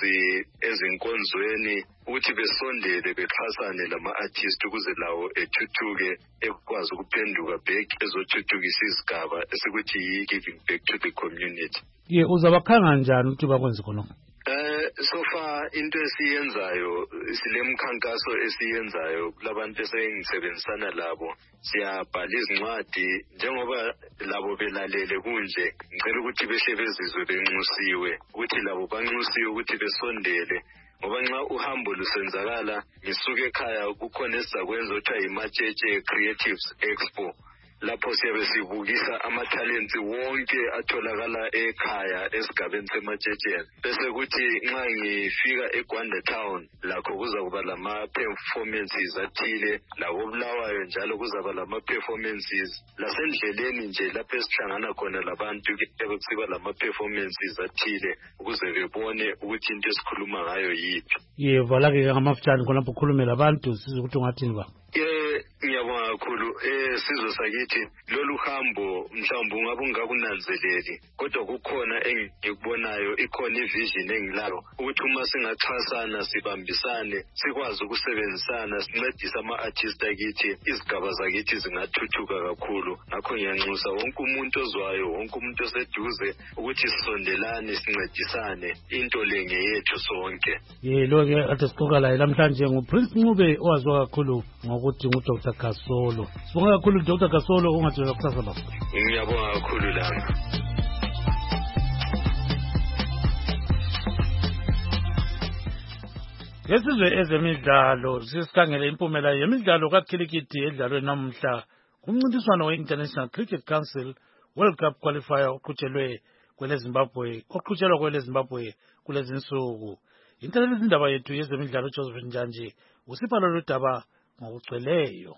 ezinkonzweni ukuthi besondele bexhasane lama-artist ukuze lawo ethuthuke ekwazi ukuphenduka back ezothuthukisa isigaba esikuthi yi-giving back to the community. Ye uzabakhanga njani ukuthi bakwenze khona? Eh so far into esiyenzayo silemkhankaso esiyenzayo kulabantu esengisebenzisana labo siyabhala izincwadi njengoba labo belalele kunje ngicela ukuthi behle bezizwe benxusiwe ukuthi labo banxusiwe ukuthi besondele ngoba nxa uhambo lusenzakala ngisuke ekhaya kukhona esizakwenza ukuthi yimatshetshe Creatives Expo lapho siyabe sibukisa amathalenti wonke atholakala ekhaya esigabeni sematshitsheni bese kuthi nxa ngifika eGwanda town lakho kuzakuba lama performances athile lakoBulawayo njalo kuzaba lama performances lasendleleni nje lapho esihlangana khona labantu ke kusiba lama performances athile ukuze bebone ukuthi into esikhuluma ngayo yipi. Yeva la ke ngamafutshane khona lapho ukhulume labantu sizokuthi ungathini ba? Eh ngiyabonga kakhulu eh sizwe sakithi lolu hambo mhlawumbe ungabe ungakunanzeleli kodwa kukhona engikubonayo ikhona ivision engilalo ukuthi uma singaxhasana sibambisane sikwazi ukusebenzisana sincedise ama-artist akithi izigaba zakithi zingathuthuka kakhulu. Ngakho ngiyanxusa wonke umuntu ozwayo wonke umuntu oseduze ukuthi sisondelane sincedisane into le ngeyethu sonke. Ye lo ke ade siqoka la namhlanje nguPrince Ncube owaziwa kakhulu ngokuthi nguDoctor Gasolo. Sibonga kakhulu Doctor Gasolo ungathela kusasa lapho. Ngiyabonga kakhulu lana. Ngesizwe ezemidlalo sisikhangele impumela yemidlalo kakhilikithi edlalwe namuhla kumncintiswano we-International Cricket Council World Cup qualifier oqhutshelwe kwele Zimbabwe oqhutshelwa kwele Zimbabwe kulezi nsuku. Intalela izindaba yethu yezemidlalo Joseph Njanje usipha lolu daba ngokugcweleyo.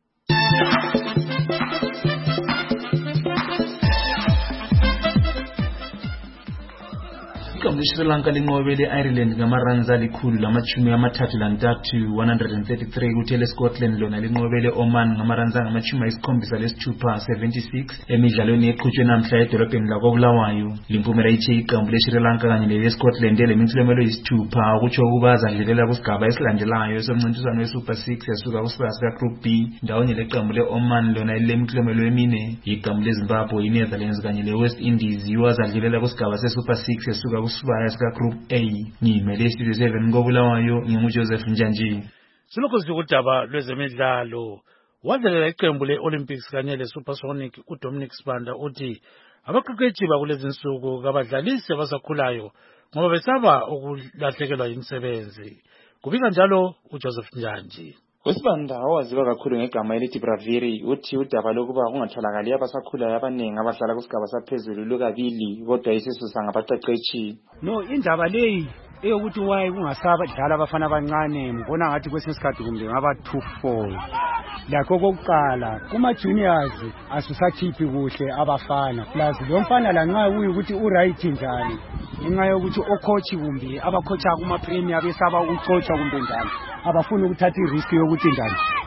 Iqembu leSri Lanka linqobele Ireland ngamaruns alikhulu lamachumi amathathu lantathu one hundred thirty-three kuthi leScotland lona linqobele Oman ngamaruns angamachumi ayisikhombisa lesithupha seventy-six emidlalweni eqhutshwe namhla edolobheni lakoBulawayo. Limpumela ithe iqembu leSri Lanka kanye leScotland elemithilomelo yisithupha ukutsho ukuba azadlulela kusigaba esilandelayo somncintiswano weSuper six yasuka kusigaba sikaGroup B ndawonye leqembu leOman lona elemithilomelo emine. Iqembu leZimbabwe, iNetherlands kanye leWest Indies yiwo azadlulela kusigaba seSuper six yasuka kusibaya sika Group A. Ngimele Studio seven koBulawayo nginguJoseph Njanji. Silokho sikudaba lwezemidlalo wadlalela iqembu le-Olympics kanye le-Supersonic uDominic Sibanda uthi abaqeqeshi bakulezi nsuku kabadlalisi abasakhulayo ngoba besaba ukulahlekelwa yimisebenzi. Kubika njalo uJoseph Njanji. Usibanda owaziwa kakhulu ngegama elithi Braviri uthi udaba lokuba kungatholakali abasakhulayo abaningi abadlala kusigaba saphezulu lukabili kodwa isisusa ngabaqeqeshi. No, indaba leyi eyokuthi waye kungasabadlala abafana abancane ngibona ngathi kwesinye isikhathi kumbe ngaba two four. Lakho kokuqala kuma juniors asusakhiphi kuhle abafana plus lo mfana la nxa uyukuthi u right njani ngenxa yokuthi ocoach kumbe abacoacha kuma premier besaba ukucoacha kumbe njani abafuna ukuthatha irisk yokuthi njani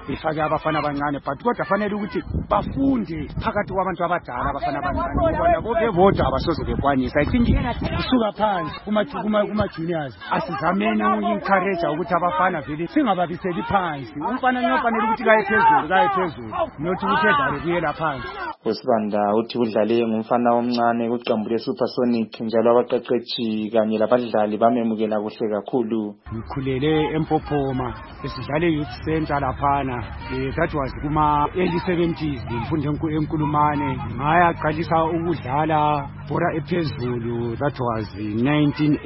befake abafana abancane but kodwa fanele ukuthi bafunde phakathi kwabantu abadala abafana abancane ngoba labo bevota abasoze bekwanisa I think kusuka phansi kuma kuma kuma juniors asizameni uencourage ukuthi abafana vele singababiseli phansi umfana nyofanele ukuthi kaye phezulu kaye phezulu nothi ukuthi edlale kuyela phansi. Usibanda uthi udlale ngumfana omncane kuqembu leSupersonic njalo abaqeqetshi kanye labadlali bamemukela kuhle kakhulu. Ngikhulele eMpophoma esidlale youth center laphana that was kuma early seventies ngifunde eNkulumane ngaya qalisa ukudlala bora ephezulu that was nineteen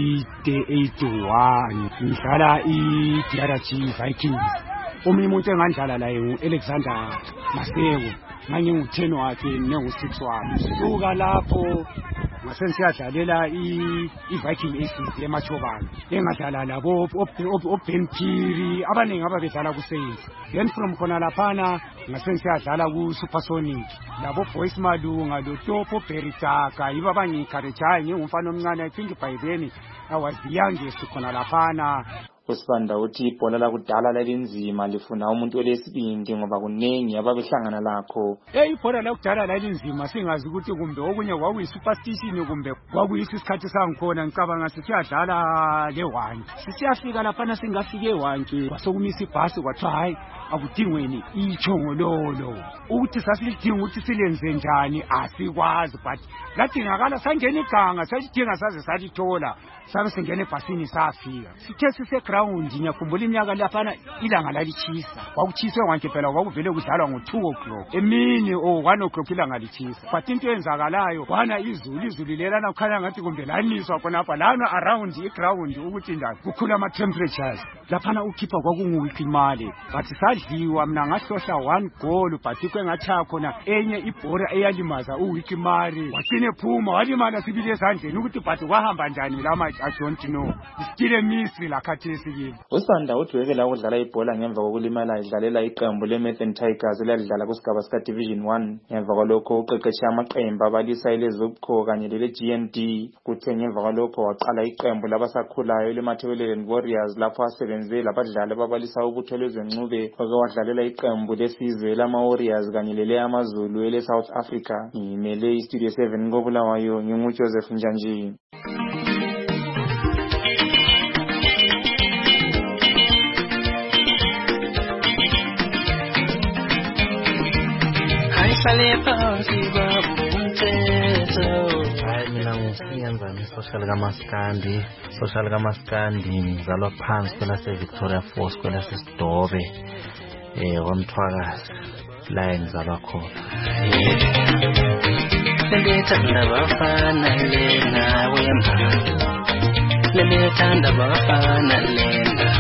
eighty-one ngidlala iD R G Vikings. Omunye umuntu engandlala laye uAlexander Maseko manje ngu-ten wakhe nengu-six wakhe suka lapho ngase siyadlalela i-Viking Aces eMachobane engadlala labo oBen Phiri abaningi ababedlala kuSaints. Then from khona laphana ngase siyadlala kuSupersonic labo Boys Malunga lo Topo Beritaka yiba bangi-encourage ngingumfana omncane I think by then I was the youngest khona laphana. Usibanda uthi ibhola lakudala lalinzima lifuna umuntu olesibindi ngoba kunengi ababehlangana lakho. Eh ibhola lakudala lalinzima singazi ukuthi kumbe okunye kwakuyi-superstition kumbe kwakuyisi isikhathi sangikhona ngicabanga siyadlala le-one sisiyafika laphana singafike e-one kwasokumisa ibhasi kwathiwa hayi akudingweni ichongololo ukuthi sasilidinga ukuthi silenze njani asikwazi but ladingakala sangena iganga sasidinga saze salithola sabe singena ebhasini safika sithe siseground ngiyakhumbula iminyaka laphana ilanga lalitshisa kwakutshiswe wonke phela kwakuvele kudlalwa ngo-two o'clock emini or one o'clock ilanga litshisa but into eyenzakalayo kwana izulu izulu lelana kukhanya ngathi kumbe laniswa khonapha lana around iground ukuthi njani kukhula ama-temperatures laphana ukhipha kwakungu-Wikimali but sadliwa mina ngahlohla one goal but kwengathaya khona enye ibhora eyalimaza uWikimali wagcine phuma walimala sibili ezandleni ukuthi but kwahamba njani lama I don't know. Still mystery la khathesi kimi. Usibanda udwekela ukudlala ibhola ngemva kokulimala idlalela iqembu leMathen Tigers eladlala kusigaba sika Division one ngemva kwalokho uqeqeshe amaqembu abalisa ileZobukho kanye lele-G N D kuthe ngemva kwalokho waqala iqembu labasakhulayo leMathebeleni Warriors lapho asebenze labadlali ababalisa ubutho lwezencube oke wadlalela iqembu lesizwe lama-Warriors kanye lele amaZulu ele South Africa. Ngimele iStudio seven ngobulawayo nginguJoseph Njanji. Mina ngiyenzani social kamaskandi social kamaskandi ngizalwa phansi kwela se-Victoria Falls kwela sesidobe eh kwamthwakazi la ngizalwa khona. Lethanda bafana lena wemba lethanda bafana lena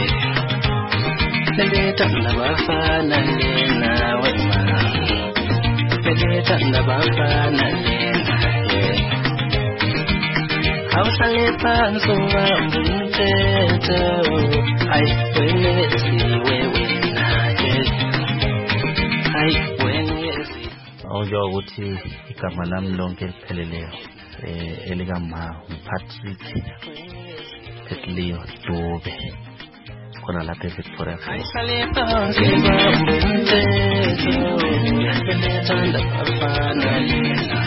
lethanda bafana lena wemba lethanda bafana lena awusale phansi wamthetho ayi wenesiwe wena ayi wenesi awujo ukuthi igama lami lonke lipheleleyo eh elikama Patrick Petleo Dube khona lapha eVictoria Falls. Awusale phansi wamthetho lethanda bafana lena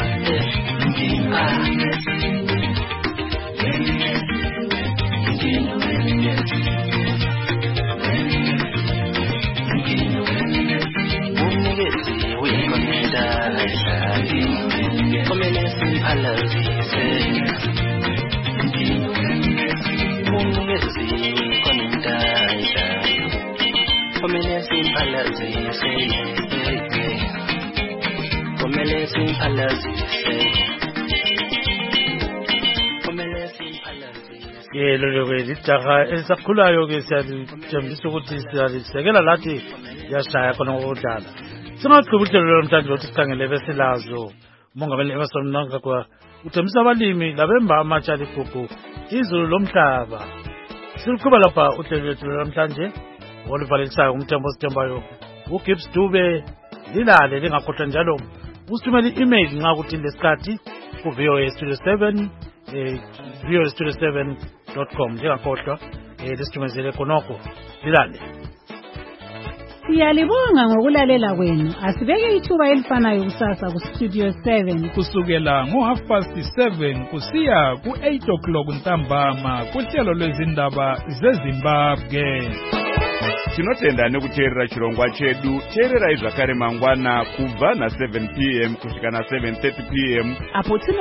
yelo lokho lijaha elisakhulayo ke siyathembisa ukuthi siyalisekela lathi yashaya khona ngokudlala singaqhuba uhlelo lomntanje lokuthi sikhangele besilazo umongameli Emerson Mnangagwa uthembisa abalimi labemba amatshali gugu izulu lomhlaba siluqhuba lapha uhlelo lwethu lomntanje oluvalisayo umthembo osithembayo uGibbs Dube lilale lingakhohlwa njalo usithumela i-email nxa kuthi lesikhathi ku V O A Studio seven eh V O A Studio seven dot com njengakhohlwa eh lesithumezele khonokho lilale. Siyalibonga ngokulalela kwenu. Asibeke ithuba elifanayo kusasa ku Studio seven kusukela ngo half past seven kusiya ku eight o'clock ntambama kuhlelo lwezindaba zeZimbabwe. Tinotenda nekuteerera chirongwa chedu. Teererai zvakare mangwana kubva na seven p m kusvika na seven thirty p m apo